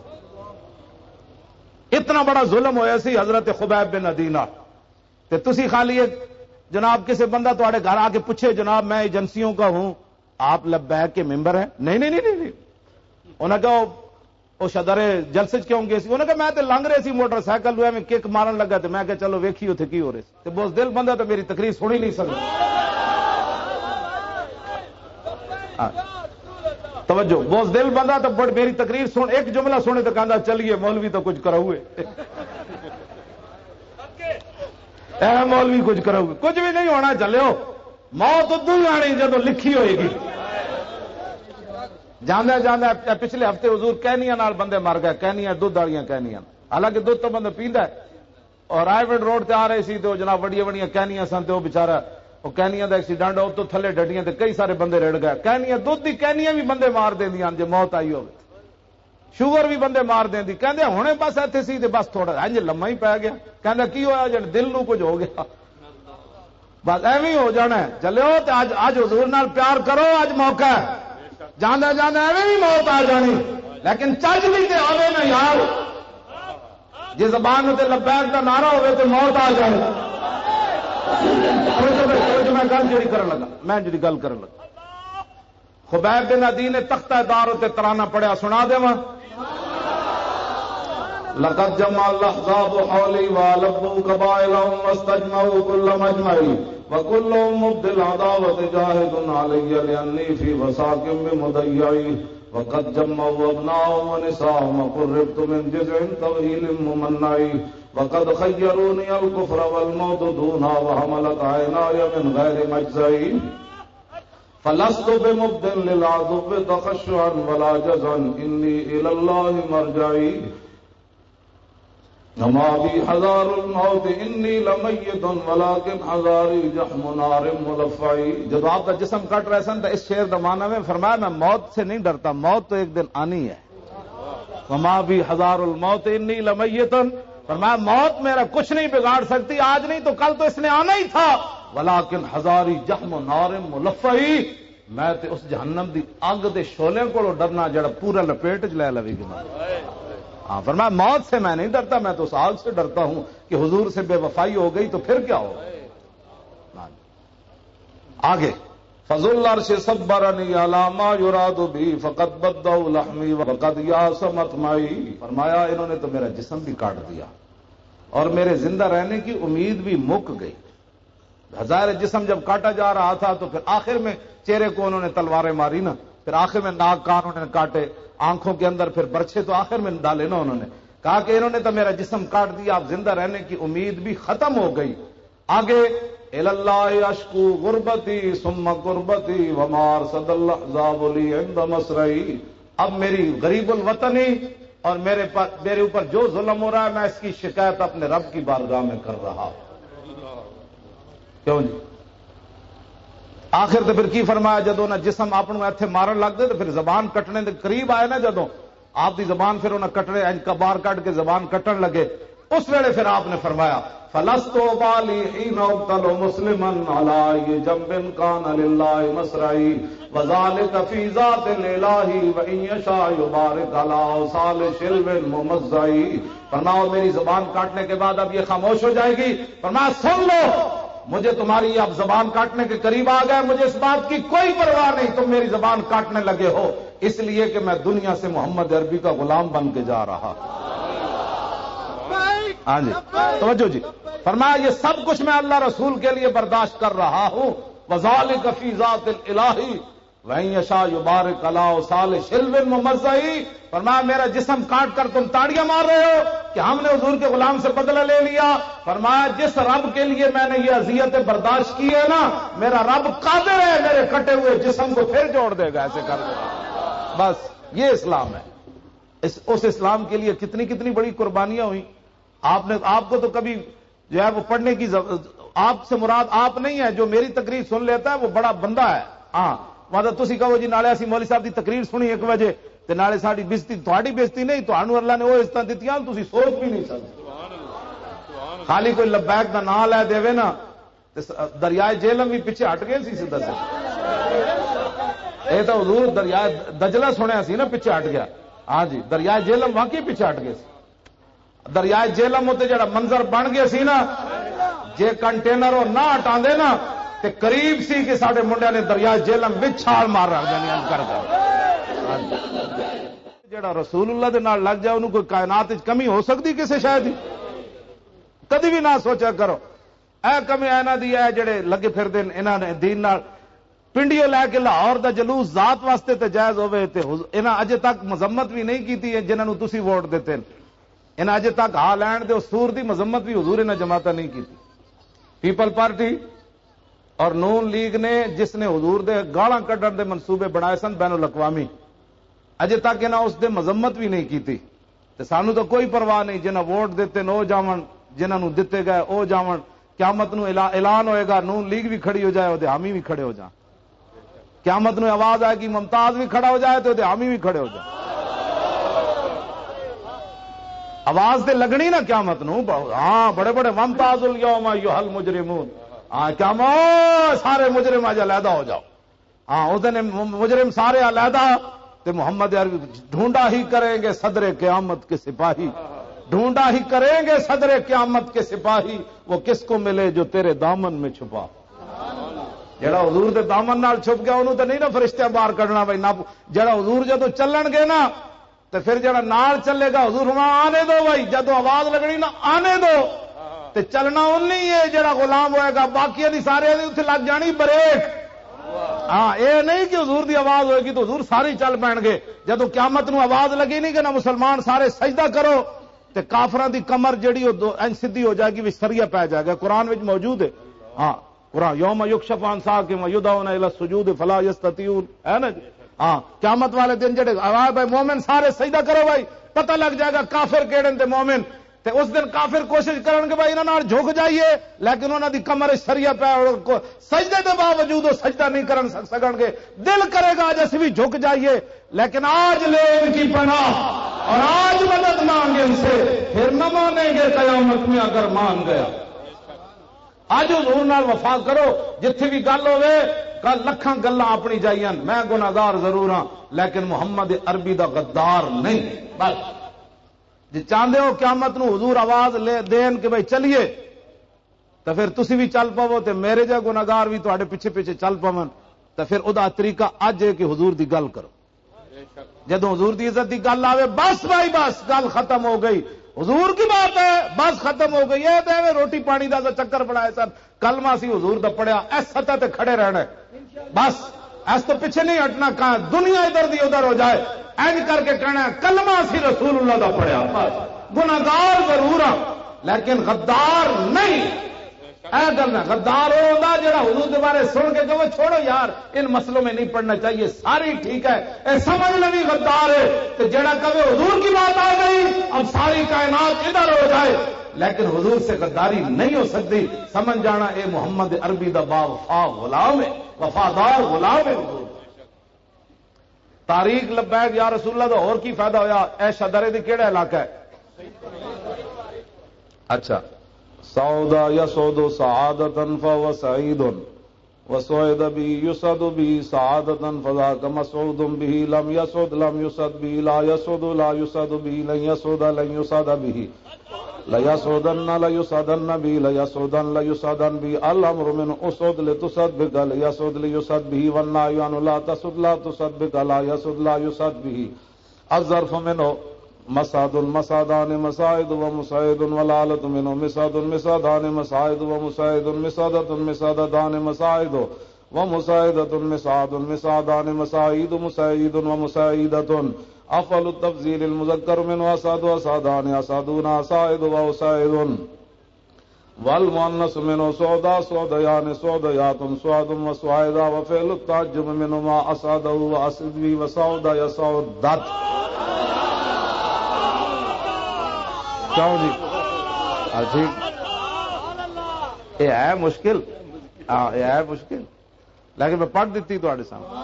اتنا بڑا ظلم ہویا سی حضرت خبیب بن عدی نال، تے تسی خالی جناب کسی بندہ تواڈے گھر آ کے پوچھے جناب میں ایجنسیوں کا ہوں، آپ لبیک کے ممبر ہیں؟ نہیں نہیں نہیں نہیں، انہوں نے کہا وہ صدر جلسے کیوں گئے سی؟ انہوں نے کہا میں تے لنگ رہے سی موٹر سائیکل ہوئے میں کک مارن لگا تے میں کہا چلو ویکھی اتنے کی ہو رہے تے بوس دل بندہ تو میری تقریر سن ہی نہیں سکتا۔ توجہ، بوس دل بندہ تو میری تقریر سن ایک جملہ سنے تو کہندا چلیے مولوی تو کچھ کرو ہوئے، اے مولوی کچھ کرو گے، کچھ بھی نہیں ہونا، چلو موت ادو ہی آنی جدو لکھی ہوئے گی۔ جاندہ جاندہ پچھلے ہفتے حضور کہنیاں نال بندے مر گئے، کہنیاں دودھ والیاں کہنیاں، حالانکہ دودھ تو بندہ پیندا ہے، اور رائے وڈ روڈ تے آ رہے سی تو جناب وڈیاں وڈیاں کہنیاں سن تے وہ بیچارہ وہ کہنیاں دا ایکسیڈنٹ ہو تو تھلے ڈڈیاں تے کئی سارے بندے رڑ گئے، کہنیاں دودھ دی کہنیاں بھی بندے مار دیندیاں جے موت آئی ہوے، شوگر بھی بندے مار دیندی، کہندے ہونے بس ایتھے سی تے بس تھوڑا انج لمما ہی پی گیا، کہندا کی ہویا جن دل نو کچھ ہو گیا، بس ایویں ہو جانا ہے چلو تے اج حضور نال پیار کرو اج موقع ہے جانا جانا ایویں بھی موت آ جانی لیکن چج بھی تے آوے نا یار جی زبان تے لبیک دا نعرہ ہوئے تو موت آ جائے میں گل جڑی کرن لگا میں جڑی گل کرن لگا خبیب بن عدی نے تختہ دار تے ترانہ پڑھیا سنا دیواں لقد جمع الاحزاب حولي والبوا قبائلهم واستجمعوا كل مجمعي وكلهم مبدل عداوة جاهد علي لأني في وساق بمضيعي وقد جمعوا أبناءهم ونساءهم وقربت من جزع طويل ممنعي وقد خيروني الكفر والموت دونها وحملت عيناي من غير مجزعي فلست بمبدل للعدو تخشعا ولا جزعا إني إلى الله مرجعي وما بي حذار الموت انی لمیت ولکن حذاری جحم نار ملفعی. جب آپ کا جسم کٹ رہے سن تو اس شعر زمانہ میں فرمایا میں موت سے نہیں ڈرتا موت تو ایک دن آنی ہے. وما بی حذار الموت انی لمیت فرمایا موت میرا کچھ نہیں بگاڑ سکتی آج نہیں تو کل تو اس نے آنا ہی تھا. ولکن حذاری جحم نار ملفعی میں تے اس جہنم دی اگ دے شولے کو ڈرنا جڑا پورا لپیٹ چ لے لوے گی. ہاں فرمایا موت سے میں نہیں ڈرتا میں تو اس آگ سے ڈرتا ہوں کہ حضور سے بے وفائی ہو گئی تو پھر کیا ہوگا. آگے فضل العرش صبرنی علی ما یراد بی فقد بدع لحمی وقد یاس مطمعی. فرمایا انہوں نے تو میرا جسم بھی کاٹ دیا اور میرے زندہ رہنے کی امید بھی مک گئی. ہزار جسم جب کاٹا جا رہا تھا تو پھر آخر میں چہرے کو انہوں نے تلواریں ماری نا, پھر آخر میں ناک کان انہوں نے کاٹے, آنکھوں کے اندر پھر برچھے تو آخر میں ڈالے نا. انہوں نے کہا کہ انہوں نے تو میرا جسم کاٹ دیا اب زندہ رہنے کی امید بھی ختم ہو گئی. آگے الاللہ اشکو غربتی ثم قربتی وما ارصد الاحزاب لی عند مسرعی. اب میری غریب الوطنی اور میرے اوپر جو ظلم ہو رہا ہے میں اس کی شکایت اپنے رب کی بارگاہ میں کر رہا ہوں. کیوں جی آخر تو پھر کی فرمایا جدو نہ جسم اپنے اتنے مارن لگ دے تو پھر زبان کٹنے دے قریب آئے نا جدو آپ دی زبان پھر انہیں کٹنے کا بار کٹ کے زبان کٹن لگے اس ویلے پھر آپ نے فرمایا فلستو بالی حین اقتل مسلما علی جنب کان للہ مسرعی وذالک فی ذات الالہ وان یشاء یبارک علی اوصال شلو ممزعی. فرمایا میری زبان کاٹنے کے بعد اب یہ خاموش ہو جائے گی. فرمایا سن لو مجھے تمہاری اب زبان کاٹنے کے قریب آ گئے, مجھے اس بات کی کوئی پرواہ نہیں تم میری زبان کاٹنے لگے ہو اس لیے کہ میں دنیا سے محمد عربی کا غلام بن کے جا رہا. ہاں جی توجہ جی. فرمایا یہ سب کچھ میں اللہ رسول کے لیے برداشت کر رہا ہوں. وذالک فی ذات الالہ وان یشاء یبارک علی اوصال شلو ممزعی. فرمایا میرا جسم کاٹ کر تم تاڑیاں مار رہے ہو کہ ہم نے حضور کے غلام سے بدلہ لے لیا. فرمایا جس رب کے لیے میں نے یہ اذیتیں برداشت کی ہے نا میرا رب قادر ہے میرے کٹے ہوئے جسم کو پھر جوڑ دے گا, ایسے کر دے گا. بس یہ اسلام ہے. اس اسلام کے لیے کتنی کتنی بڑی قربانیاں ہوئی. آپ کو تو کبھی جو ہے وہ پڑھنے کی آپ سے مراد آپ نہیں ہے, جو میری تقریر سن لیتا ہے وہ بڑا بندہ ہے. ہاں مطلب تسی کہو جی نالے اسی مولوی صاحب دی تقریر سنی 1 بجے تے نالے ساڈی بےزتی تہاڈی بےزتی نہیں تہانوں اللہ نے وہ عزتاں دتیاں تسی سوچ بھی نہیں سکتے. خالی کوئی لبیک دا نام لے دے نا تے دریائے جہلم بھی پیچھے ہٹ گئے سی سیدھا سے. اے تو حضور دریائے دجلہ سنیا سی نا پیچھے ہٹ گیا. ہاں جی دریائے جہلم واقعی پیچھے ہٹ گئے سی. دریائے جہلم تے جڑا منظر بن گیا سی نا جے کنٹینر وہ نہ ہٹا دے نا تے قریب سی کہ ساڈے منڈیا نے دریائے جہلم وچ چھال مار رکھ دینی کر کے. جڑا رسول اللہ دے نال لگ جائے انہوں کوئی کائنات وچ کمی ہو سکتی کسے شاید دی کدی بھی نہ سوچا کرو. اے کمی اینا دی ہے جڑے لگے پھر دین انہاں نے دین نال پنڈیوں لے کے لاہور دا جلوس ذات واسطے تے جائز ہوئے تے انہاں اجے تک مذمت بھی نہیں کیتی ہے جنہاں نو تسی ووٹ دیتے انہاں اجے تک ہا لین دے اصول دی مذمت بھی حضور نے جماعتاں نہیں کیتی. پیپل پارٹی اور نون لیگ نے جس نے حضور دے گالاں کڈن دے منصوبے بنائے سن بین الاقوامی اجے تک انہاں اس دے مذمت بھی نہیں کیتی. تے سانو تو کوئی پرواہ نہیں جنہاں ووٹ دیتے نو جاون جنہاں نو دتے گئے او جاون. قیامت نو اعلان ہوئے گا نون لیگ بھی کھڑی ہو جائے او دے حامی بھی کھڑے ہو جائیں. قیامت نو آواز آئے گی ممتاز بھی کھڑا ہو جائے تو دے حامی بھی کھڑے ہو جائیں. آواز تے لگنی نا قیامت نو. ہاں بڑے بڑے ممتاز الیوم ایھا المجرمون ہاں کیا سارے مجرم آج علیحدہ ہو جاؤ. ہاں اس دن مجرم سارے علیحدہ تے محمد عربی ڈھونڈا ہی کریں گے صدر قیامت کے سپاہی, ڈھونڈا ہی کریں گے صدر قیامت کے سپاہی, وہ کس کو ملے جو تیرے دامن میں چھپا. جڑا حضور دے دامن نال چھپ گیا انہوں تو نہیں نا فرشتے باہر کڈنا بھائی نہ. جڑا حضور جدو چلن گے نا تو پھر جڑا نال چلے گا حضور وہاں آنے دو بھائی, جدو آواز لگنی نا آنے دو تے چلنا انہی ہے جڑا غلام ہوئے گا, باقی دی سارے اتنے لگ جانی بریک. ہاں یہ نہیں کہ حضور دی آواز ہوئے گی تو حضور ساری چل پین گے. جدو قیامت نو آواز لگی نہیں کہ نہ مسلمان سارے سجدہ کرو تے کافراں دی کمر جڑی سیدھی ہو جائے گی بھی سریا پی جائے گا. قرآن وچ موجود ہے. ہاں قرآن یوم یکشف عن ساق ویدعون الی السجود فلا یستطیعون ہے نا جی. ہاں قیامت والے دن جڑے آواز بھائی مومن سارے سجدہ کرو بھائی, پتہ لگ جائے گا کافر کیڑے تے مومن. تے اس دن کافر کوشش کرن گے بھائی انہاں نال جھک جائیے, لیکن انہاں دی کمر سریا پہ سجدے دے باوجود وہ سجدہ نہیں کرن سکن گے. دل کرے گا آج اسی بھی جھک جائیے, لیکن آج لے ان کی پناہ اور آج مدد مانگے ان سے, پھر نہ مانیں گے قیامت میں اگر مان گیا. آج حضور نال وفا کرو, جتھے بھی گل ہوے کل لکھاں گلاں اپنی جائیاں, میں گناہگار ضرور ہاں لیکن محمد عربی دا غدار نہیں. بس جی چاہتے ہو قیامت نو حضور آواز لے دین کہ بھائی چلیے تو پھر تسی بھی چل پو تے میرے جا گناہگار بھی تواڈے پیچھے پیچھے چل پون, تو پھر ادا طریقہ اج ہے کہ حضور دی گل کرو. جدوں حضور دی عزت دی گل آوے بس بھائی بس گل ختم ہو گئی. حضور کی بات ہے بس ختم ہو گئی. یہ تو روٹی پانی دا چکر بنائے سن, کلمہ سی حضور دا پڑھیا اس سطح تے کھڑے رہنا بس, اس تو پیچھے نہیں ہٹنا. کہاں دنیا ادھر دی ادھر ہو جائے اینج کر کے کہنا کلمہ سی رسول اللہ دا پڑھیا. گناہگار ضرور ہاں لیکن غدار نہیں. اے گل نہ غدار وہ ہوتا جڑا حضور کے بارے سن کے کہ چھوڑو یار ان مسئلوں میں نہیں پڑھنا چاہیے, ساری ٹھیک ہے اے سمجھ لگی غدار ہے. تو جڑا کہے حضور کی بات آ گئی اب ساری کائنات ادھر ہو جائے, لیکن حضور سے غداری نہیں ہو سکتی. سمجھ جانا اے محمد عربی دا با وفا غلام ہے, وفادار غلام ہے حضور. تاریخ لبیک یا رسول اللہ دا اور کی فائدہ ہویا. اے شدرے دی کیڑا علاقہ ہے؟ اچھا سعودا یسعد سعادتا فهو سعید وسعد به یسعد به سعادتا فذاک مسعود به لم یسعد لم یسعد به لا یسعد لا یسعد به لن یسعد لن یسعد به لا یسعدن لا یسعدن به لا یسعدن لا یسعدن به الامر من اسعد لتصعد بك لا یسعد ليسعد به والنهي عن لا تصعد لا تصعد بك لا یسعد لا یسعد به. الظرف منه مسعد مسعدان مساعد ومساعد والعالة منه مسعد مسعدان مساعد ومساعد مسعدة مسعدان مساعد ومساعدة مسعد مسعدان مساعد مساعد ومساعدة. افضل التفضيل المذكر منه اسعد واسعدان اسعدون اساعد واساعد والمؤنث منه سعدا سعديان سعديات سعد وسعيدا وفعل التعجب منه ما اسعده واسعد وسعد يسعدت. کیوں جی ٹھیک یہ ہے مشکل, ہاں یہ ہے مشکل, لیکن میں پڑھ دیتی تھوڑے سامنے.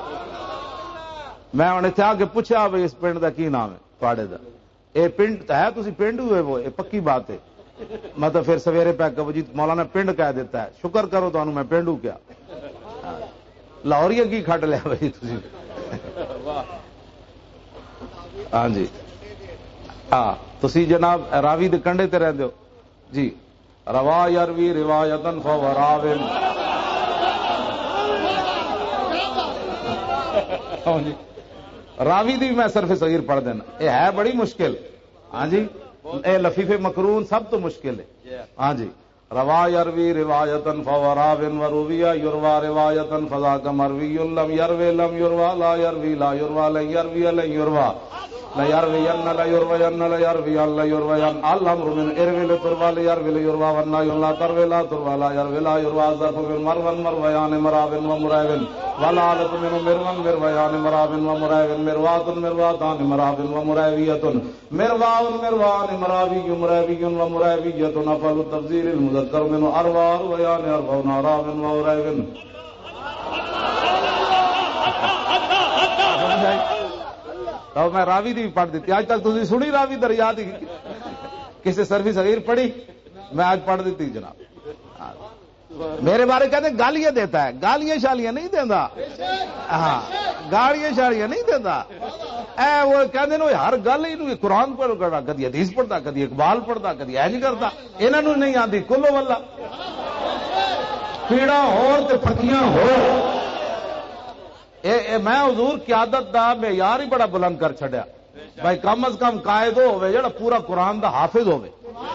میں انہیں تھا کہ پوچھا بھائی اس پنڈ دا کی نام ہے تھوڑے دا. یہ پنڈ ہے تسی پنڈ ہوئے وہ یہ پکی بات ہے. مطلب پھر سویرے پہ کہ جی مولانا پنڈ کہہ دیتا ہے, شکر کرو تو میں پنڈو کیا لاہوریہ کی کھٹ لیا بھائی تسی. ہاں جی ہاں تسی جناب راوی دے کنڈے تے رہندے ہو جی. روا یروی روایتن فهو راو. راوی دی میں صرف صغیر پڑھ دینا, یہ ہے بڑی مشکل. ہاں جی اے لفیف مقرون سب تو مشکل ہے. ہاں جی روا یروی روایتن فهو راو ورویہ یروا روایتن فذاک مروی لم یروی لم یروا لا یروی لا یروا لن یروی لن یروا لا یروین لا یروین لا یروین لا یروین الامر من اروی لتروا لا یروی لا یروا والنهی لا تروی لا تروا لا یروی لا یروا ظرف من مروان مرویان مراون ومراون والعالة من مروان مرویان مراون ومراون مروات مرواتان مراون ومراویۃ مرواون مروان مراوی مراوی ومراویۃ. افضل التفضیل المذکر من اروا رویان اربعون راون ومراون. تو میں راوی دی بھی پڑھ دیتی. آج تک تسی سنی راوی دریا دی کسی سروس صغیر پڑھی؟ میں آج پڑھ دیتی جناب. میرے بارے کہتے ہیں گالیاں دیتا ہے، گالیاں شالیاں نہیں دینا، ہاں گالیاں شالیاں نہیں دیتا، وہ کہتے ہیں ہر گل ہی قرآن پڑھ کرنا، کدی حدیث پڑھتا، کدی اقبال پڑھتا، کدی ایج کرتا، انہوں نہیں آتی کلو واللہ پیڑا ہور تے پھکیاں ہو۔ میں حضور قیادت دا معیار ہی بڑا بلند کر چھڑیا، بھائی کم از کم قائد ہوے جڑا پورا قرآن دا حافظ ہوے،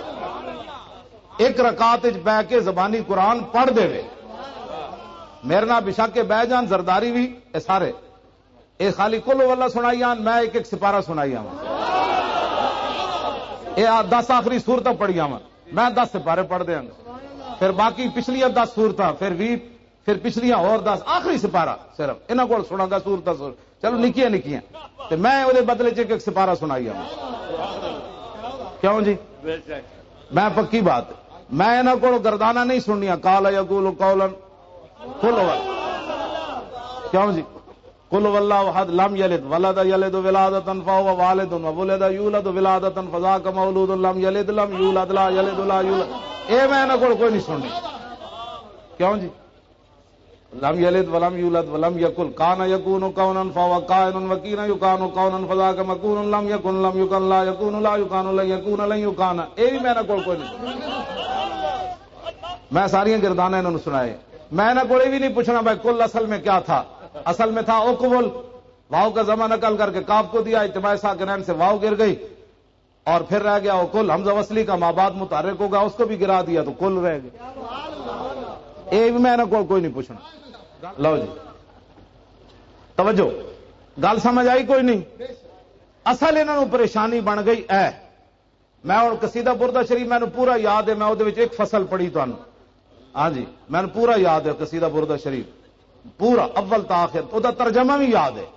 ایک رکعت وچ بیٹھ کے زبانی قرآن پڑھ دے وے۔ میرے نال بشک کے بہ جان زرداری بھی اے سارے اے خالی کل واللہ سنائی آن، میں ایک ایک سپارہ سنائی آواں، اے 10 آخری صورتاں پڑھی آواں، میں 10 سپارے پڑھ دیاں، پھر باقی پچھلیاں 10 صورتاں، پھر 20، پھر پچھلیاں اور 10، آخری سپارہ صرف انہاں کول سنا گا صورتاں چلو نکیاں نکیاں، تے میں وہ بدلے چ ایک سپارہ سنائی آواں۔ کیوں جی؟ میں پکی بات، میں انہاں کول گردانہ نہیں سننیاں، قال یقول قولا قل کیوں جی؟ قل واللہ احد لم یلد ولد یلد ولادۃ فهو والد وولد یولد ولادۃ فذاک مولود لم یلد لم یولد لا یلد لا یولد، اے میں انہاں کول کوئی نہیں سننی۔ کیوں جی؟ لم یلد ولم یولد ولم یکن کان یکون کونا فهو کائن وکین یکان کونا فذاک مکون لم یکن لم یکن لا یکون لا یکان لن یکون لن یکان، اے بھی میں انہاں کول کوئی نہیں۔ میں ساری گردانہ انہوں نے سنائے، میں نہ کوئی بھی نہیں پوچھنا بھائی کل اصل میں کیا تھا، اصل میں تھا اقبل، واؤ کا زمانہ نقل کر کے کاف کو دیا، اجتماع ساکنین سے واؤ گر گئی، اور پھر رہ گیا اقل، حمزہ وصلی کا مابعد متحرک ہوگا اس کو بھی گرا دیا تو کل رہ گیا۔ یہ بھی میں نہ کوئی نہیں پوچھنا۔ لو جی توجہ، گل سمجھ آئی کوئی نہیں؟ اصل انہوں نے پریشانی بن گئی اے، میں اور قصیدہ بردہ شریف میں نے پورا یاد ہے، میں وہ ایک فصل پڑھی تو ہاں جی میں نے پورا یاد ہے قصیدہ بردہ شریف پورا اول تا آخر، وہ ترجمہ بھی یاد ہے،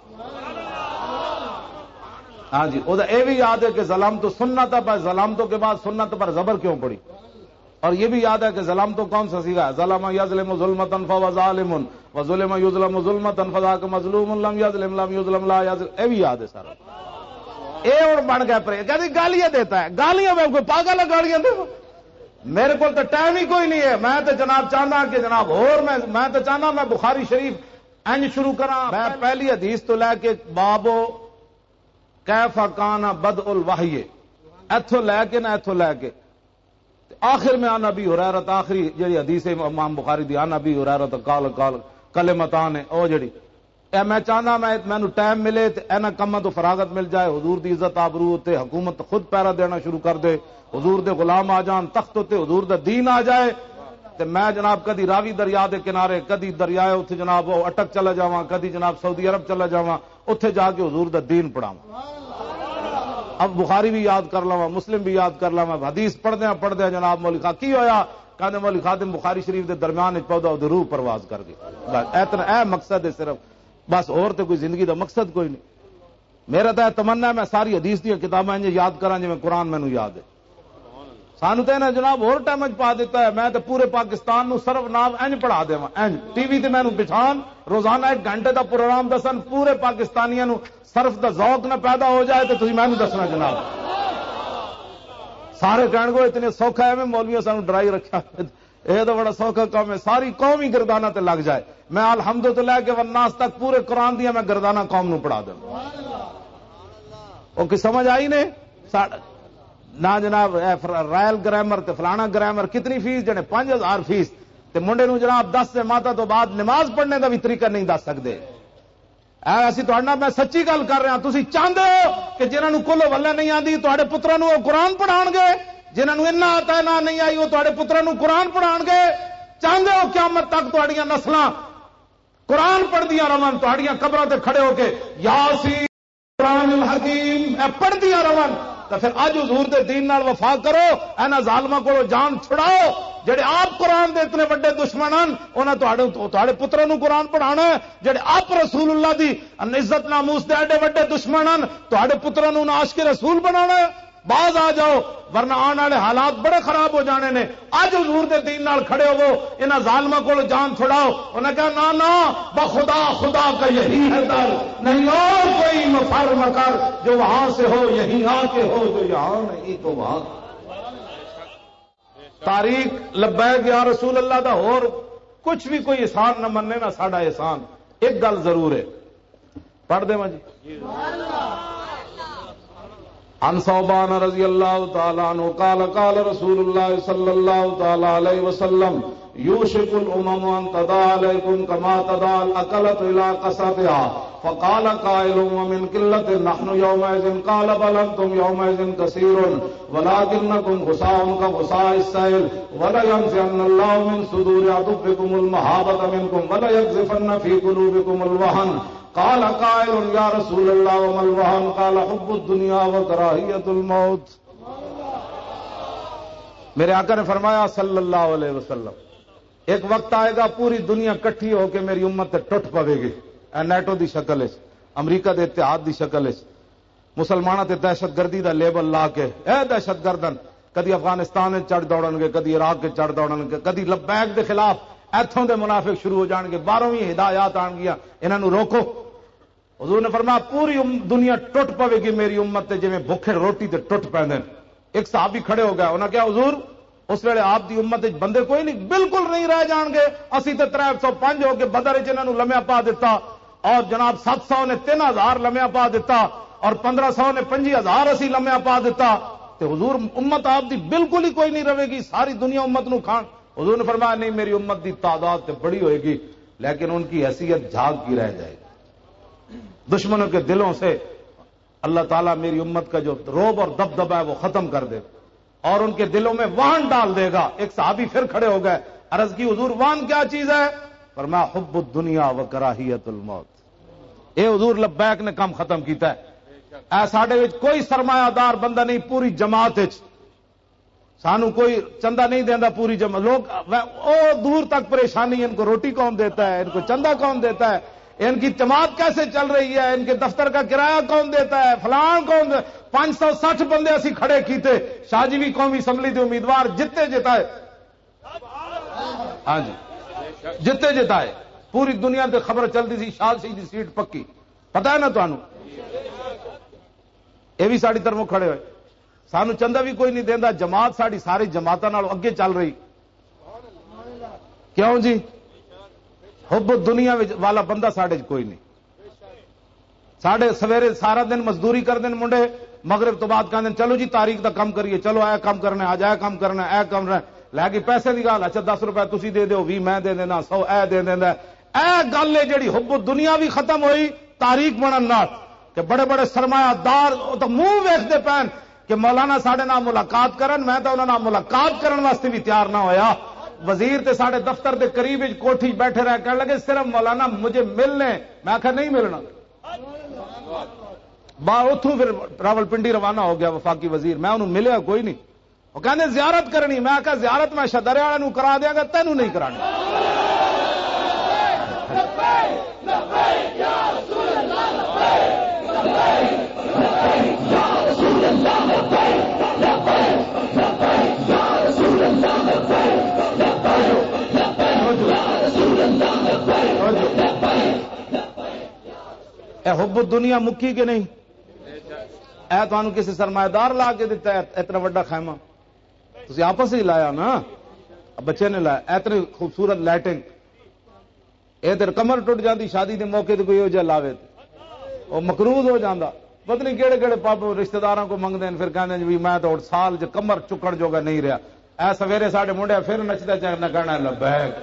ہاں جی وہ یہ بھی یاد ہے کہ ظلم تو سنت پر، ظلمتوں کے بعد سنت پر زبر کیوں پڑی، اور یہ بھی یاد ہے کہ ظلم تو کون سا سیگا، ظلم یظلم ظلمتا فهو ظالم وظلم یظلم ظلمتا فذاک مظلوم لم یظلم لم یظلم لا یظلم، یہ بھی یاد ہے سارا۔ اے اور بن گیا پر کہتے گالیاں دیتا ہے، گالیاں میں کوئی پاگل ہے گالیاں دے، میرے کو تو ٹائم ہی کوئی نہیں ہے، میں تو جناب چاہنا کہ جناب اور میں تو چاہنا میں بخاری شریف انج شروع کرا، میں پہلی حدیث تو لے کے بابو کیف کان بدء الوحی ایتھوں لے کے نہ ایتھوں لے کے آخر میں عن ابی ہریرہ، آخری جڑی حدیث امام بخاری دی عن ابی ہریرہ قال قال کلمتان او جڑی اے میں چاہنا مینوں ٹائم ملے تے اینا کماں تو فراغت مل جائے، حضور دی عزت آبرو تے حکومت خود پیرا دینا شروع کر دے، حضور دے غلام آ جان تخت تے، حضور دا دین آ جائے تے میں جناب کدی راوی دریا دے کنارے، کدی دریائے اتنے جناب اٹک چلا جاواں، کدی جناب سعودی عرب چلا جاواں، اتنے جا کے حضور دا دین پڑھاواں، اب بخاری بھی یاد کر لواں، مسلم بھی یاد کر لواں، حدیث پڑھدیا جناب مولوی خا کی ہویا، کہندے مولوی خادم بخاری شریف دے درمیان پودا او روح پرواز کر گئی، بس اتنا اے مقصد ہے صرف، بس اور تے کوئی زندگی دا مقصد کوئی نہیں۔ میرا تو تمنا ہے میں ساری حدیث دی کتاباں انج یاد کراں جویں قرآن مینوں یاد ہے، سانو تے نا جناب اور ٹائم پا دیتا ہے، میں تے پورے پاکستان نو صرف نام انج پڑھا دیواں، انج ٹی وی تے مینوں بچھان روزانہ 1 گھنٹے دا پروگرام دسن، پورے پاکستانیاں نو صرف دا ذوق نہ پیدا ہو جائے تو تسی مینوں دسنا جناب، سارے کہن گے اتنے سوکھا ہے، میں مولویوں سانو ڈرائی رکھا، یہ تو بڑا سوکھا کام ہے، ساری قوم ہی گردانہ تے لگ جائے، میں الحمد تو لے کے والناس تک پورے قرآن دیا میں گردانہ قوم نو پڑھا دوں، وہ کی سمجھ آئی نے نہ جناب رائل گرامر تے فلانا گرامر، کتنی فیس جنے 5000 فیس تے منڈے نو جناب 10 سے ماتا تو بعد نماز پڑھنے دا بھی طریقہ نہیں دس سکتے، اسی تہاڈے میں سچی گل کر رہا، تسی چاہندے ہو کہ جنہاں نو کلو ولے نہیں آندی تہاڈے پتراں نو قرآن پڑھان گے، جنہاں نو انا آتا ہے نہ نہیں آئی وہ تہاڈے پتراں نو قرآن پڑھان گے، چاہندے ہو قیامت تک تہاڈیاں نسلاں قرآن پڑھدیاں رہن، تہاڈیاں قبراں تے کھڑے ہو کے یاسین قرآن الحکیم پڑھدیاں رہن، تو پھر اج حضور دے دین نال وفا کرو، اینا ظالماں کولوں جان چھڑاؤ جڑے آپ قرآن دے اتنے بڑے دشمن ہیں، انہاں تہاڈے پتراں نو قرآن پڑھانا ہے، جڑے آپ رسول اللہ دی عزت ناموس دے ایڈے بڑے دشمن ہیں، تہاڈے پتراں نو عاشق رسول بنانا ہے، باز آ جاؤ ورنہ آنے والے حالات بڑے خراب ہو جانے نے، اج حضور دے دین نال کھڑے ہوو، انہاں ظالماں کولوں جان چھڑاؤ، انہاں کہا نا بخدا خدا کا یہی ہے در، نہیں اور کوئی مفر مکر، جو وہاں سے ہو یہیں آ کے ہو، جو یہاں نہیں تو وہاں۔ تاریخ لبیک یا رسول اللہ دا اور کچھ بھی کوئی احسان نہ مننے نہ ساڈا احسان. ایک گل ضرور ہے, پڑھ دے جی. عن ثوبان رضی اللہ تعالی عنہ قال قال رسول اللہ صلی اللہ تعالی علیہ وسلم یوشک الامم ان تداعى علیکم کما تداعى الاکلۃ الى قصعتها فقال قائل ومن قلة نحن يومئذ قال بل انتم يومئذ كثير ولكنكم غثاء كغثاء السيل ولينزعن الله من صدور عدوكم المهابة منكم وليقذفن في قلوبكم الوهن قال قائل یا رسول اللہ وما الوہن قال حب الدنیا وکراہیت الموت. میرے آقا نے فرمایا صلی اللہ علیہ وسلم, ایک وقت آئے گا پوری دنیا کٹھی ہو کے میری امت ٹوٹ پوے گی. نیٹو دی شکل ہے, امریکہ دے اتحاد دی شکل ہے, مسلمانوں تے دہشت گردی دا لیبل لا کے اے دہشت گردن کدی افغانستان چڑھ دوڑن گے, کدی عراق کے چڑھ دوڑن گے, کدی لبیک دے خلاف ایتھوں دے منافق شروع ہو جان گے, 12ویں ہدایات آن گیا, انہاں نو روکو. حضور نے فرمایا پوری دنیا ٹوٹ پوے گی میری امت تے جویں بھوکے روٹی تے ٹوٹ پیندے. ایک صحابی کھڑے ہو گئے, انہاں کہا حضور اس ویلے آپ دی امت وچ بندے کوئی نہیں, بالکل نہیں رہ جان گے, اسی تے 305 ہو کے بدر وچ انہاں نو لمیا پا دیتا, اور جناب 700 نے 3000 لمیا پا دیتا, اور 1500 نے 5000 اسی لمیا پا دیتا. تے حضور امت آپ دی بالکل ہی کوئی نہیں رہے گی, ساری دنیا امت نو کھان. حضور نے فرمایا نہیں, میری امت دی تعداد تے بڑی ہوئے گی لیکن ان کی حیثیت جھاگ کی رہ جائے گی. دشمنوں کے دلوں سے اللہ تعالیٰ میری امت کا جو روب اور دبدبا ہے وہ ختم کر دے اور ان کے دلوں میں وہن ڈال دے گا. ایک صحابی پھر کھڑے ہو گئے, عرض کی حضور وہن کیا چیز ہے؟ فرمایا حب الدنیا و کراہیت الموت. اے حضور لبیک نے کام ختم کیتا ہے. اے ساڈے وچ کوئی سرمایہ دار بندہ نہیں, پوری جماعت وچ سانو کوئی چندہ نہیں دیندا, پوری جماعت لوگ او دور تک پریشانی, ان کو روٹی کون دیتا ہے, ان کو چندہ کون دیتا ہے, ان کی جماعت کیسے چل رہی ہے, ان کے دفتر کا کرایہ کون دیتا ہے, فلان کون 560 بندے اسی کھڑے کیتے, شاہ جی بھی قومی اسمبلی دے امیدوار جتے جتائے. ہاں جی جتے جتائے, پوری دنیا تے خبر چلتی سی شاہ سی دی سیٹ پکی, پتہ ہے نا تانوں. یہ بھی ساری طرفوں کھڑے ہوئے, سانو چندہ بھی کوئی نہیں دیندا, جماعت ساری ساری جماعتاں نال اگے چل رہی. کیوں جی؟ حب دنیا والا بندہ ساڈے کوئی نہیں. ساڈے سویرے سارا دن مزدوری کرتے ہیں منڈے, مغرب تو بعد کہتے ہیں چلو جی تاریخ دا کم کریے, چلو اے کم کرنا, آج اے کم کرنا, اے کم کرنا, لے کے پیسے دی گل, اچھا 10 روپے تسی دے دیو, 20 میں دے دینا, 100 اے دے دینا. اے گل ہے جڑی حب دنیا بھی ختم ہوئی تاریخ بنن نال, کہ بڑے بڑے سرمایہ دار تو منہ ویکھدے پین کہ مولانا ساڈے نال ملاقات کرن, میں تو انہاں نال ملاقات کرن واسطے بھی تیار نہ ہویا. وزیر تے ساڈے دفتر دے قریب کوٹھی بیٹھے رہ کہنے لگے صرف مولانا مجھے ملنے, میں آخیا نہیں ملنا. باہر اتوں پھر راول پنڈی روانہ ہو گیا وفاقی وزیر, میں انہوں ملیا کوئی نہیں. وہ کہنے زیارت کرنی, میں آخیا زیارت میں شدرے والے کرا دیا گا, تینوں نہیں کرانی. اے حب دنیا مکی کہ نہیں؟ اے تو کسی سرمایہ دار لا کے دیتا ہے اتنا بڑا خیمہ, تسی آپس ہی لایا نا, بچے نے لایا. اتنی خوبصورت لائٹنگ, اے تے کمر ٹوٹ جاندی شادی دے موقع تے کوئی ہو جا لاوے وہ مقروض ہو جاندا. پتہ نہیں کہڑے کہڑے پاپ رشتہ داراں کو منگدے ہیں, پھر کہندے ہیں میں تو سال جو کمر چکڑ جوگا نہیں رہا. اے سویرے ساڈے منڈے پھر نچدا چاہنا کہنا لبیک.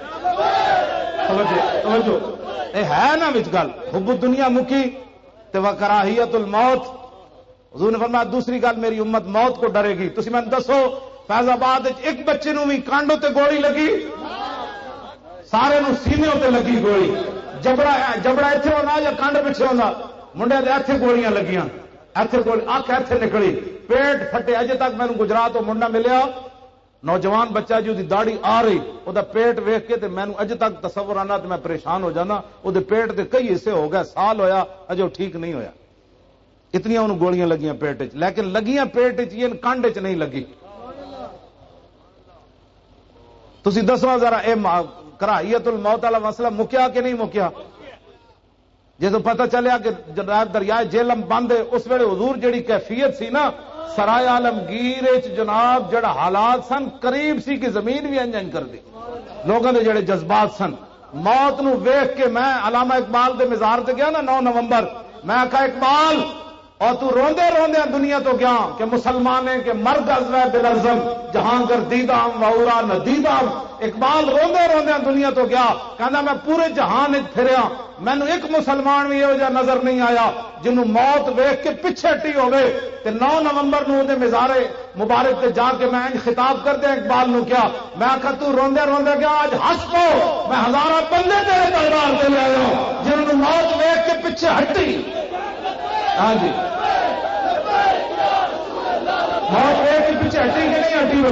توجہ اے ہے نا وچ گل, حب دنیا مکی تے وکراہیت الموت. حضور نے فرمایا دوسری گل, میری امت موت کو ڈرے گی. تسی میں دسو فیض آباد ایک بچے نو بھی کانڈوں تے گولی لگی, سارے نو سینے تے لگی گولی, جبڑا ایتھے ہونا یا کانڈ پیچھے ہونا, منڈے دے ایتھے گولیاں لگیاں, ایتھے گولی اکھ ایتھے نکلی, پیٹ پھٹے. اجے تک میں گجرات تو منڈا ملیا نوجوان بچہ جو دی داڑھی آ رہی, وہ پیٹ ویکھ کے میں اجے تک تصور آنا تو میں پریشان ہو جانا. وہ پیٹ دے کئی حصے ہو گئے, سال ہویا اجے ٹھیک نہیں ہویا. اتنی انہوں گولیاں لگیاں پیٹ چ, لیکن لگیاں پیٹ چ کانڈ چ نہیں لگی. تسی دسو ذرا اے کراہیت الموت والا مسئلہ مکیا کہ نہیں مکیا؟ جدو پتہ چلیا کہ جناب دریائے جہلم بند ہے, اس ویلے حضور جڑی کیفیت سی نا, سرائے عالمگیر جناب جڑا حالات سن قریب سی کہ زمین بھی انجن کر دی لوگوں دے جڑے جذبات سن موت نو ویکھ کے میں علامہ اقبال دے مزار تے گیا نا 9 نومبر میں کہا اقبال اور تو روندے روندے دنیا تو گیا کہ مسلمانے کے مرگ ازوہ بلرزم جہاں گر دیدام وورا نہ دیدام اقبال روندے روندے دنیا تو گیا کہنا میں پورے جہان پھریا مینوں ایک مسلمان بھی یہ نظر نہیں آیا جنہوں موت ویکھ کے پیچھے ہٹی ہوئے تے 9 نومبر نو دے مزارے مبارک تے جا کے میں خطاب کر دیا اقبال نو کیا میں آخا تو روندے روندے گیا آج ہنس پو میں ہزارہ بندے تیرے دربار تے لے آیا جنہوں موت ویکھ کے پیچھے ہٹی ہاں جی موت ویکھ کے پیچھے ہٹی کہ نہیں ہٹی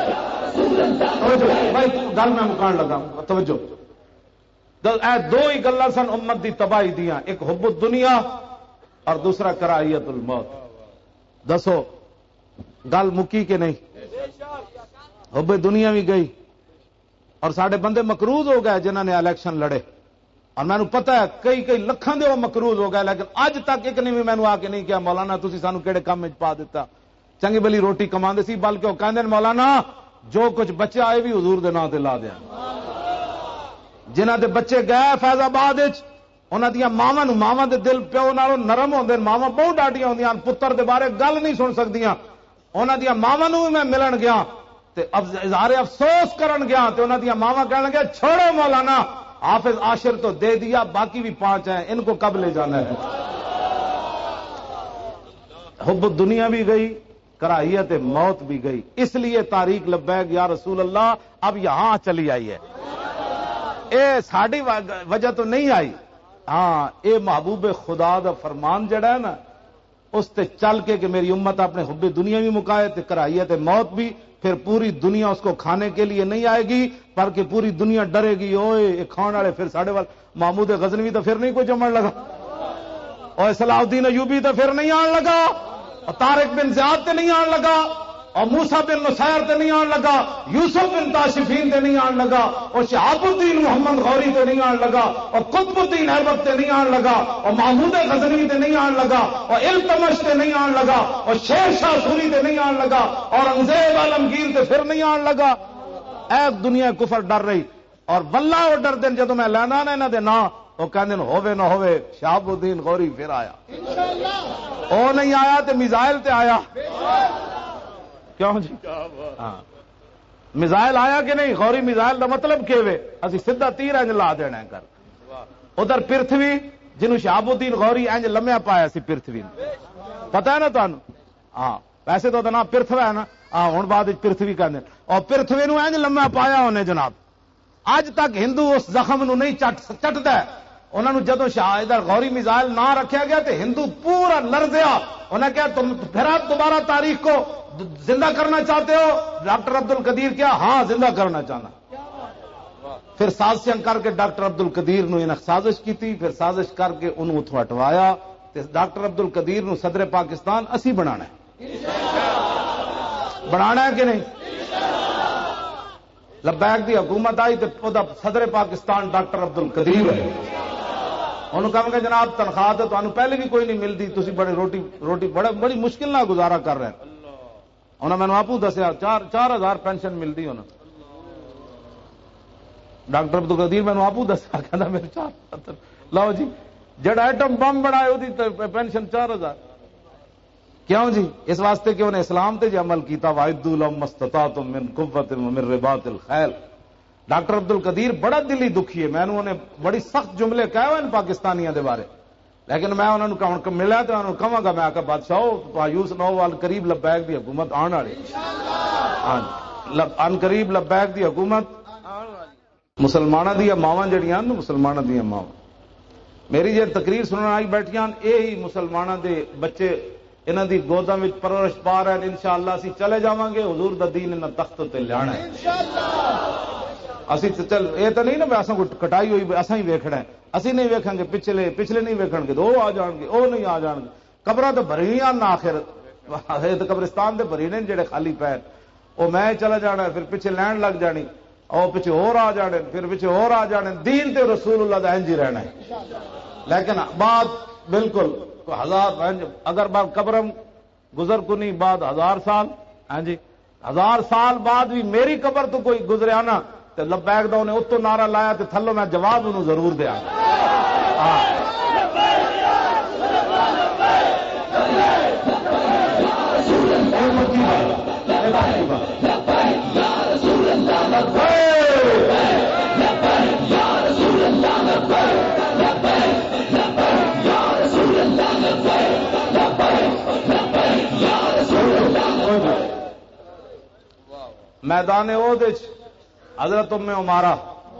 ہوئی بھائی گل میں مکان لگا توجہ اے دو ہی گلاں سن امت دی تباہی دیاں ایک حب الدنیا اور دوسرا کراہیت الموت دسو گل مکی کہ نہیں حب دنیا بھی گئی اور سارے بندے مقروض ہو گئے جنہوں نے الیکشن لڑے اور مینو پتا ہے کئی لکھان دے وہ مقروض ہو گئے لیکن اج تک ایک نے بھی مینو آ کے نہیں کیا مولانا تسی سانو کہڑے کام وچ پا دیتا چنگی بلی روٹی کماندے سی بلکہ وہ کہندے مولانا جو کچھ بچے آئے بھی حضور دے نام تے لا دیا جنہ دے بچے گئے فیض آباد انہاں دیاں ماواں دے دل پیو نالوں نرم ہوندے ماواں بہت ڈاڈیاں ہوندیاں پتر دے بارے گل نہیں سن سکدیاں انہاں دیاں ماواں نوں میں ملن گیا تے اظہار افسوس کرن گیا تے انہاں دیاں ماواں کہن لگے چھوڑو مولانا حافظ عاشر تو دے دیا باقی بھی 5 ہیں ان کو کب لے جانا ہے حب دنیا بھی گئی کراہیت موت بھی گئی اس لیے تاریخ لبیک یا رسول اللہ اب یہاں چلی آئی ہے اے ساڑی وجہ تو نہیں آئی ہاں اے محبوب خدا دا فرمان جڑا ہے نا اس تے چل کے کہ میری امت اپنے حب دنیا بھی مکائے تے کراہیت موت بھی پھر پوری دنیا اس کو کھانے کے لیے نہیں آئے گی بلکہ پوری دنیا ڈرے گی اوئے کھانے والے پھر ساڑے وال محمود غزنوی تو پھر نہیں کوئی جمن لگا اور صلاح الدین ایوبی تو پھر نہیں آن لگا اور طارق بن زیاد تے نہیں آن لگا اور موسیٰ بن نصیر تے نہیں آن لگا یوسف بن تاشفین تے نہیں آن لگا اور شہاب الدین محمد غوری تے نہیں آن لگا اور قطب الدین ایبک تے نہیں آن لگا اور محمود غزنوی تے نہیں آن لگا اور التمش تے نہیں آن لگا اور شیر شاہ سوری تے نہیں آن لگا اور انزیب عالمگیر تے پھر نہیں آن لگا اے دنیا کفر ڈر رہی اور واللہ وہ ڈر دن جدو میں لینا نا انہاں دے نا وہ کہندے ہووے نہ ہووے شہاب الدین غوری پھر آیا او نہیں آیا تے میزائل تے آیا کیوں جی ہاں میزائل آیا کہ نہیں غوری میزائل دا مطلب کہ وے اسی سیدھا تیر انج لا دینا کر ادھر پرتھوی جنوں شہاب الدین غوری انج لمیا پایا سی پرتھوی پتہ ہے نا تانوں ہاں ویسے تو نا پرتھوا ہے نا ہاں ہن بعد پرتھوی کہندے اور پرتھوی نو انج لمیا پایا انہیں جناب اج تک ہندو اس زخم نو نہیں چٹدا انہوں نے جدو شاہ ادھر غوری میزائل نہ رکھا گیا تو ہندو پورا لرزیا انہیں کہا تم پھر آپ دوبارہ تاریخ کو زندہ کرنا چاہتے ہو ڈاکٹر عبد القدیر کیا ہاں زندہ کرنا چاہنا پھر سازشاں کر کے ڈاکٹر عبد القدیر نو انہیں سازش کی تھی پھر سازش کر کے انہوں اتھو ہٹوایا ڈاکٹر عبد القدیر نو صدر پاکستان اسی بنانا ہے کہ نہیں لبیک دی حکومت آئی تو صدر پاکستان ڈاکٹر عبد القدیر ہے انہوں کہا کہ جناب تنخواہ تو انہوں پہلے بھی کوئی نہیں ملتی تسی بڑے روٹی بڑی مشکل نہ گزارا کر رہے ہیں انہوں میں آپ دسیا 4,000 پینشن ملتی انہوں ڈاکٹر عبد القدیر میں آپ دسیا کہنا میرے 4 لو جی جڑا ایٹم بم بنایا وہ پینشن 4,000 کیوں جی اس واسطے کہ انہیں اسلام تے جو عمل کیتا وَاعِدُّوا لَهُم مَّا اسْتَطَعْتُم مِّن قُوَّةٍ وَمِن رِّبَاطِ الْخَيْلِ ڈاکٹر عبد القدیر بڑا دلی دکھی ہے میں انہیں بڑی سخت جملے کہے ہوئے پاکستانیوں دے بارے لیکن میں انہوں نے ملا تو انہوں کہاں گا میں آ کے بادشاہ مایوس نہ ہو قریب لبیک دی حکومت آن والی ان قریب لبیک دی حکومت مسلمانوں دیا ماواں جڑیاں مسلمانوں دیا ماواں میری جی تقریر سننے آئی بیٹھیاں یہ مسلمانوں دے بچے انہاں دی گوداں وچ پرورش پا رہے ہیں انشاءاللہ اسی چلے جاواں گے حضور دا دین انہاں تخت تے لیانا ہے اسی چل یہ تو نہیں نا اساں کو کٹائی ہوئی اساں ہی ویکھنا ہے اسی نہیں ویکھاں گے پچھلے نہیں ویکھن گے تو وہ آ جان گے وہ نہیں آ جان گے قبراں تے بھریاں نہ آخر تے قبرستان دے بھری نے جڑے خالی پے وہ میں چلا جانا ہے پھر پیچھے لین لگ جانی اور پیچھے اور آ جانے پھر پیچھے اور آ جانے دین تے رسول اللہ دا انج ہی رہنا ہے لیکن بات بالکل 1000 اگر بار قبرم گزر کنی بعد 1000 سال، ہاں جی 1000 سال بعد بھی میری قبر تو کوئی گزریا نا تے لبیک دا انہیں اتو نعرہ لایا تے تھلو میں جواب انہوں ضرور دیا. میدان احد حضرت ام عمارہ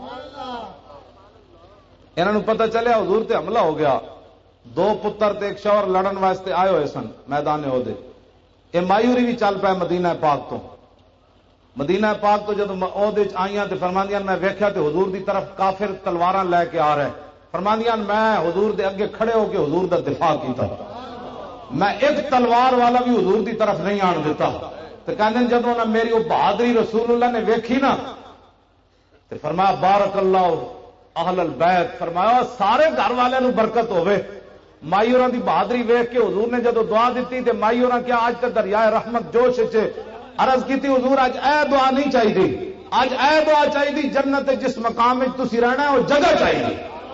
انہوں پتہ چلیا حضور تے حملہ ہو گیا، 2 پتر تے 1 شوہر لڑن واسطے آئے ہوئے سن میدان احد. یہ مایوری بھی چل پائے مدینہ پاک تو. مدینہ پاک تو جب احد آئیاں تے فرماندیاں میں ویکھیا تے حضور دی طرف کافر تلواراں لے کے آ رہے، فرماندیاں میں حضور دے اگے کھڑے ہو کے حضور دا دفاع کیتا، میں ایک تلوار والا بھی حضور دی طرف نہیں آن دیتا. تو کہتے ہیں جب انہوں نے میری وہ بہادری رسول اللہ نے ویکھی نا تو فرمایا بارک اللہ اہل البیت، فرمایا سارے گھر والے نو برکت ہوے. مائی ہوراں دی بہادری ویکھ کے حضور نے جدو دعا دیتی تے مائی ہوراں کیا آج تک دریائے رحمت جوش وچ عرض کیتی حضور اج اے دعا نہیں چاہیے، اج اے دعا چاہیے جنت جس مقام وچ تسی رہنا ہے وہ جگہ چاہیے.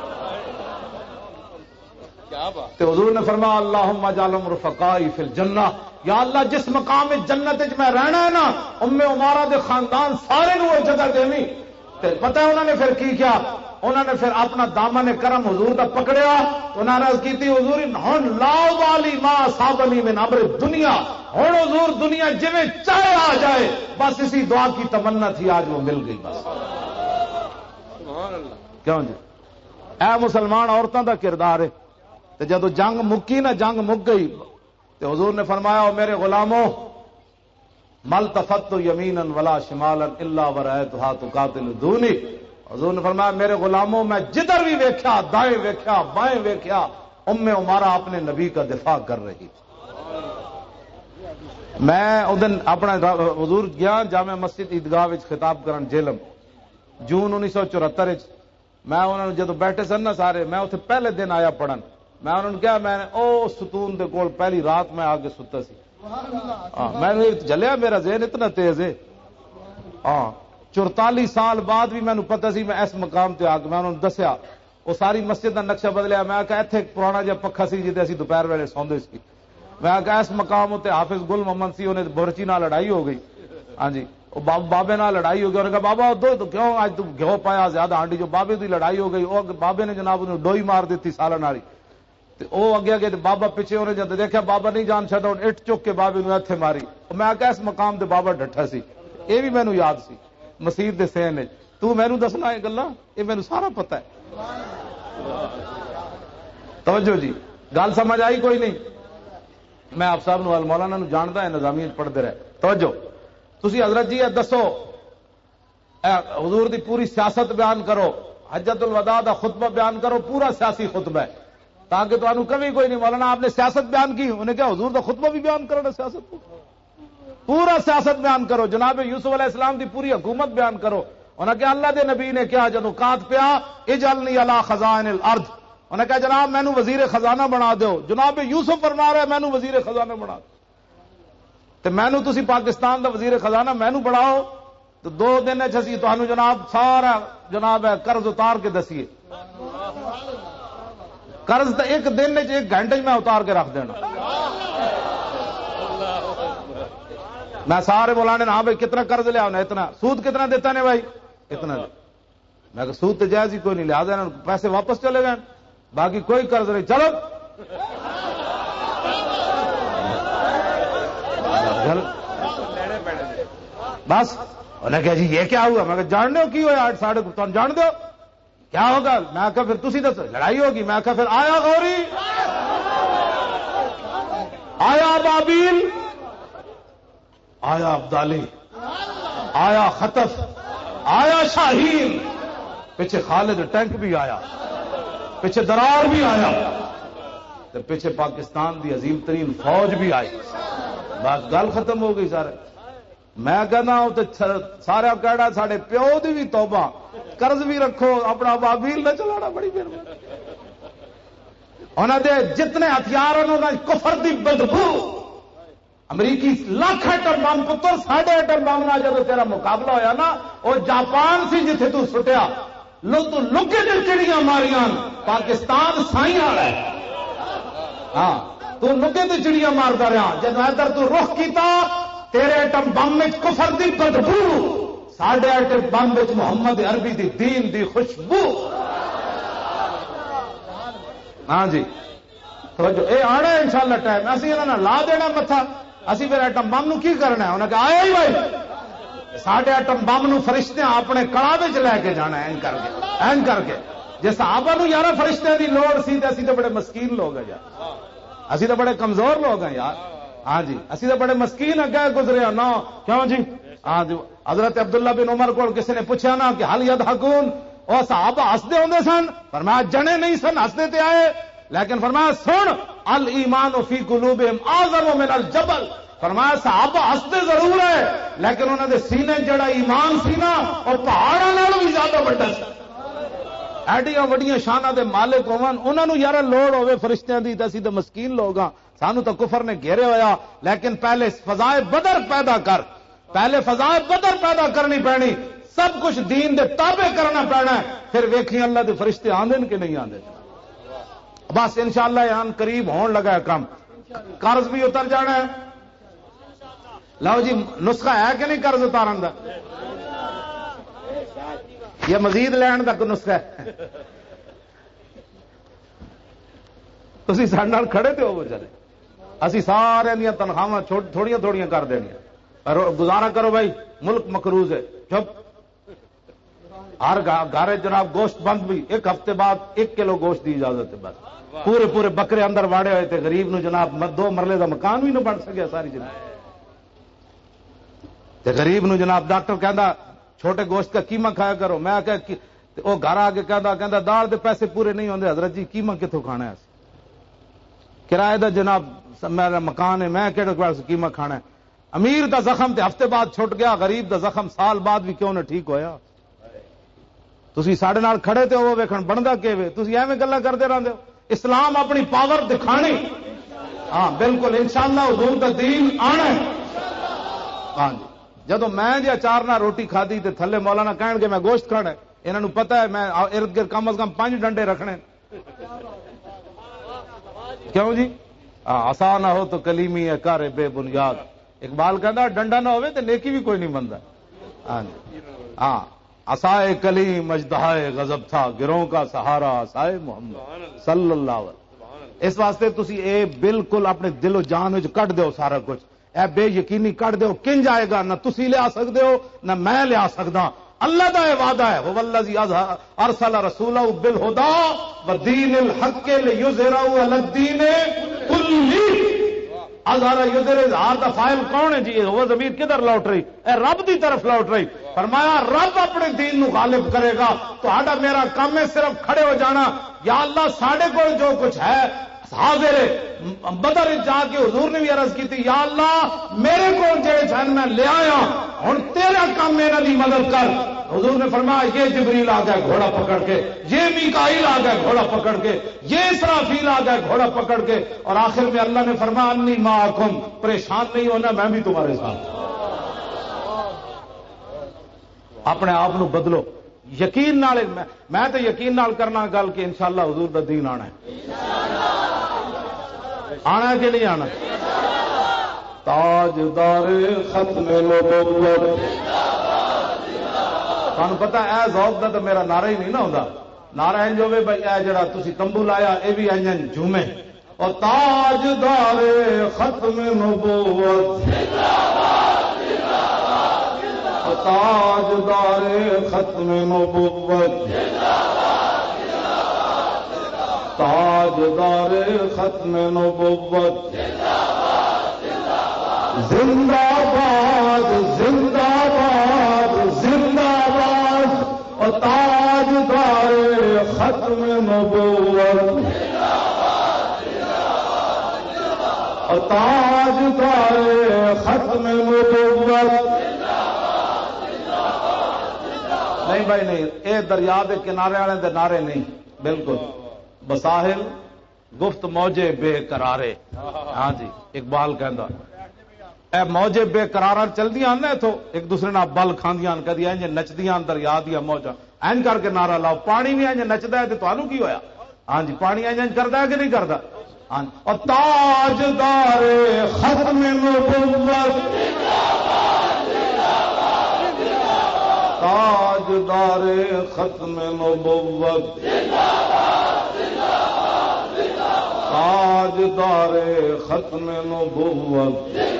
تو حضور نے فرمایا اللہم اجعلہم رفقائی فی الجنہ، یا اللہ جس مقام میں جنت میں رہنا ہے نا ام عمارہ دے خاندان سارے نو وہ جگہ دینی. پتہ ہے انہوں نے پھر کی کیا؟ انہوں نے پھر اپنا دامن کرم حضور دا پکڑیا، انہوں نے عرض کیتی حضور ہن لا والی ما صابنی من امر دنیا، ہن حضور دنیا جویں چاہے آ جائے، بس اسی دعا کی تمنا تھی آج وہ مل گئی. بس سبحان اللہ. کیوں جی اے مسلمان عورتوں دا کردار ہے. تو جدو جنگ مکی نا، جنگ مک گئی تو حضور نے فرمایا میرے غلاموں مل تفت یمینا ولا شمالا الا ورأیتھا تقاتل دونی. حضور نے فرمایا میرے غلاموں میں جدھر بھی ویکھیا، دائیں ویکھیا بائیں ویکھیا، ام عمارہ اپنے نبی کا دفاع کر رہی. میں اس دن اپنا حضور گیا جامع مسجد عیدگاہ وچ خطاب کرن جیلم جون 1974 میں انہوں نے جدو بیٹھے سن نا سارے، میں اتنے پہلے دن آیا پڑھن، میں انہوں نے کہا میں نے او ستون دے کول پہلی رات میں آ کے ستا سی. میں نے جلیا میرا ذہن اتنا تیز ہے. 44 سال بعد بھی میں نے پتہ سی میں اس مقام تے آ کے میں انہوں نے دسیا وہ ساری مسجد کا نقشہ بدلیا. میں کہا اتنے ایک پرانا جہا پکھا سی جیتے اسی دوپہر ویلے سوندے سی. میں کہا اس مقام اتنے حافظ گل محمد سی انہیں بورچی نال لڑائی ہو گئی. ہاں جی بابے نال لڑائی ہو گئی. انہوں نے کہا بابا دو تو کیوں آج تم گھو پایا زیادہ ہانڈی، جو بابے دی لڑائی ہو گئی وہ بابے نے جناب انہوں ڈوئی مار دیتی سالن والی. وہ اگے اگے بابا پیچھے انہیں جب دیکھا بابا نہیں جان چڑھا اٹھ چک کے بابے نے اتنے ماری. میں کہا اس مقام تے بابا ڈٹھا سی. یہ بھی مینو یاد سی مسیح دے سین تو مینو دسنا یہ گلا یہ مینو سارا پتہ ہے. توجہ جی گل سمجھ آئی کوئی نہیں؟ میں آپ صاحب نو مولانا نو جانتا ہے، نظامی پڑھتے رہے. توجہ تسی حضرت جی دسو حضور دی پوری سیاست بیان کرو، حجت الوداع دا خطبہ بیان کرو، پورا سیاسی خطبہ ہے تاکہ تو کبھی کوئی نہیں مولانا آپ نے سیاست بیان کی، انہیں کیا حضور دا خطبہ بھی بیان کرو نا، سیاست کو پورا سیاست بیان کرو. جناب یوسف علیہ السلام دی پوری حکومت بیان کرو. انہیں کہا اللہ دے نبی نے کیا جدو کات پیا اجعلنی علی خزائن الارض، انہیں کہا جناب مینو وزیر خزانہ بنا دو. جناب یوسف فرما رہا ہے مینو وزیر خزانہ بنا دو. تو مینو تسی پاکستان دا وزیر خزانہ مینو بڑھاؤ تو 2 دن اسی تمہیں جناب سارا جناب قرض اتار کے دسیے. قرض تو ایک دن 1 گھنٹے میں اتار کے رکھ دینا. میں سارے بلانے ہاں بھائی کتنا قرض لیا انہیں، اتنا سود کتنا دیتا نے بھائی اتنا. میں کہ سود تو جائز ہی کوئی نہیں، لہٰذا پیسے واپس چلے گئے، باقی کوئی قرض نہیں. چلو بس انہیں کہا جی یہ کیا ہوا؟ میں کہ جان دو کی ہوا 8:30 تم جان دو کیا ہوگا؟ میں کہا پھر تسی دس لڑائی ہوگی. میں کہا پھر آیا غوری، آیا بابیل، آیا عبدالی، آیا خطف، آیا شاہین، پیچھے خالد ٹینک بھی آیا، پیچھے درار بھی آیا، تو پیچھے پاکستان دی عظیم ترین فوج بھی آئی. بس گل ختم ہو گئی. سارے میں کہنا تو سارا کہنا ساڈے پیو دی بھی توبہ، قرض بھی رکھو، اپنا بابیل نہ چلانا. بڑی مہربانی. انہوں نے جتنے ہتھیار انہوں نے کفر دی بدبو امریکی لاکھ ایٹم بم پتر 8.5 بم نہ جب تیرا مقابلہ ہویا نا وہ جاپان سی جتھے تو سٹیا تو لکے دل چڑیاں ماریاں پاکستان سائیں والا ہے ہاں تو لکے تے چڑیاں مارتا رہا جب ادھر تو رخ کیتا تیرے ایٹم بم میں کفر دی بدبو 8.5 بم میں محمد عربی دی دین دی خوشبو ہاں جی توجہ اے آنا ہے انشاءاللہ ٹائم اسی انہاں لا دینا متھا اسی پھر ایٹم بم نو کی کرنا ہے انہاں کہ آیا ہی بھائی 8.5 بم نو فرشتے اپنے کڑا وچ لے کے جانا ہے این کر کے جے صحابہ نو یار فرشتے دی لوڑ سی تے اسی تے بڑے مسکین لوگ ہیں یار اسی تے بڑے کمزور لوگ ہیں یار ہاں جی اسی تے بڑے مسکین اگے گزرے نا کیوں جی ہاں جی حضرت عبداللہ بن عمر کو کسی نے پوچھا نا کہ حل یضحکون او صحابہ ہسدے ہوندے سن فرمایا جنے نہیں سن ہسدے تے آئے لیکن فرمایا سن الایمان فی قلوبہم اعظم من الجبل فرمایا صحابہ ہستے ضرور ہے لیکن انہوں نے سینے جڑا ایمان سی نا اور پہاڑوں نالوں بھی زیادہ بڑا سی ایڈیاں وڈیاں شاناں دے مالک ہون انہاں نو یار لوڑ ہوے فرشتیاں دی تے اسی تے مسکین لوگ ہاں سانو تو کفر نے گھیرے ہویا لیکن پہلے فضائے بدر پیدا کر پہلے فضائے بدر پیدا کرنی پینی سب کچھ دین دے تابع کرنا پینا ہے پھر ویکھی اللہ دے فرشتے آندے کہ نہیں آندے بس انشاءاللہ یہاں قریب ہون لگا ہے کام قرض بھی اتر جانا ہے لو جی نسخہ ہے کہ نہیں قرض اتارن دا یہ مزید لین تک نسخہ ہے تسی ساڈے نال کھڑے تے ہو چلے اسی سارے دیاں تنخواہاں تھوڑیاں تھوڑیاں کر دینیاں گزارا کرو بھائی ملک مقروض ہے چپ ہر گھر جناب گوشت بند بھی 1 ہفتے بعد 1 کلو گوشت دی اجازت ہے بس پورے پورے بکرے اندر واڑے ہوئے تھے غریب نو جناب 2 مرلے دا مکان بھی نہ بن سکیا ساری جناب تے غریب نو جناب ڈاکٹر کہندا چھوٹے گوشت کا قیمہ کھایا کرو میں کہ وہ گھر آ کے کہندا دال دے پیسے پورے نہیں ہوندے حضرت جی قیمہ کتوں کھانا ہے کرایہ دا جناب میرا مکان ہے میں کہڑے قیمہ کھانا ہے امیر دا زخم تے ہفتے بعد چھٹ گیا غریب دا زخم سال بعد بھی کیوں نہ ٹھیک ہویا تسی ساڈے نال کھڑے تے ہو ویکھن بندا کیویں تسی ایویں گلاں کردے رہندے ہو اسلام اپنی پاور دکھانی ہاں بالکل انشاءاللہ حضور دا دین آنا ہے ہاں جی جدو میں جی اچار نہ روٹی کھادی تے تھلے مولانا کہن گے میں گوشت کھانا ہے انہاں نوں پتہ ہے میں ارد گرد کم از کم 5 ڈنڈے رکھنے کیوں جی آسان نہ ہو تو کلیمی ہے کار بے بنیاد اقبال کہندا ڈنڈا نہ ہوئے تے نیکی بھی کوئی نہیں بندا ہاں جی ہاں عصائے کلیم اژدہائے غضب تھا گروہ کا سہارا عصائے محمد صلی اللہ علیہ وسلم اس واسطے تسی اے بالکل اپنے دل و جان وچ کٹ دیو سارا کچھ اے بے یقینی کٹ دیو کن جائے گا نہ تسی لیا سکدے ہو نہ میں لیا سکدا اللہ دا یہ وعدہ ہے هو الذی ارسل رسولہ بالهدى ودین الحق لیظہرہ علی الدین کلہ اظہر یظہر اظہار دا فاعل کون ہے جی وہ ضمیر کدھر لوٹ رہی اے رب دی طرف لوٹ رہی فرمایا رب اپنے دین نو غالب کرے گا تو آڈا میرا کام ہے صرف کھڑے ہو جانا یا اللہ ساڑھے کو جو کچھ ہے حاضر بدر جا کے حضور نے بھی عرض کی تھی یا اللہ میرے کو جڑے چھن میں لے آیا ہن تیرا کام میرا دی مدد کر حضور نے فرمایا یہ جبریل آ گیا گھوڑا پکڑ کے یہ میکائیل آ گیا گھوڑا پکڑ کے یہ اسرافیل آ گیا گھوڑا پکڑ کے اور آخر میں اللہ نے فرمایا انی معکم پریشان نہیں ہونا میں بھی تمہارے ساتھ اپنے آپ نو بدلو یقین نال میں تو یقین نال کرنا گل کہ انشاءاللہ حضور دا دین آنا ہے آنا ہے کہ نہیں آنا تاجدار ختم نبوت تمہیں پتا اے ذوق دا تو میرا نعرہ ہی نہیں نہ ہوتا نعرہ انج ہوے بھائی اے جڑا تسی تمبو لایا اے بھی انج جھومے اور تاجدار ختم نبوت تاجدار ختم نبوت تاجدار ختم نبوت زندہ باد زندہ باد زندہ باد اور تاجدار ختم نبوت اور تاجدار ختم نبوت نہیں بھائی نہیں اے دریا دے کنارے والے دے نعرے نہیں بالکل بساحل گفت موجے بے قرارے ہاں جی اقبال کہندا اے موجے بے قرار چلدیاں نا اتو ایک دوسرے نال بل کھاندیاں کدی انج نچدیاں دریا دیا موجاں این کر کے نعرہ لاؤ پانی بھی انج نچدا ہے تے تانوں کی ہویا ہاں جی پانی انج کردا ہے کہ نہیں کردا ہاں اور تاجدار ختم نبوت تاجدار ختم نبوت تاجدار ختم نبوت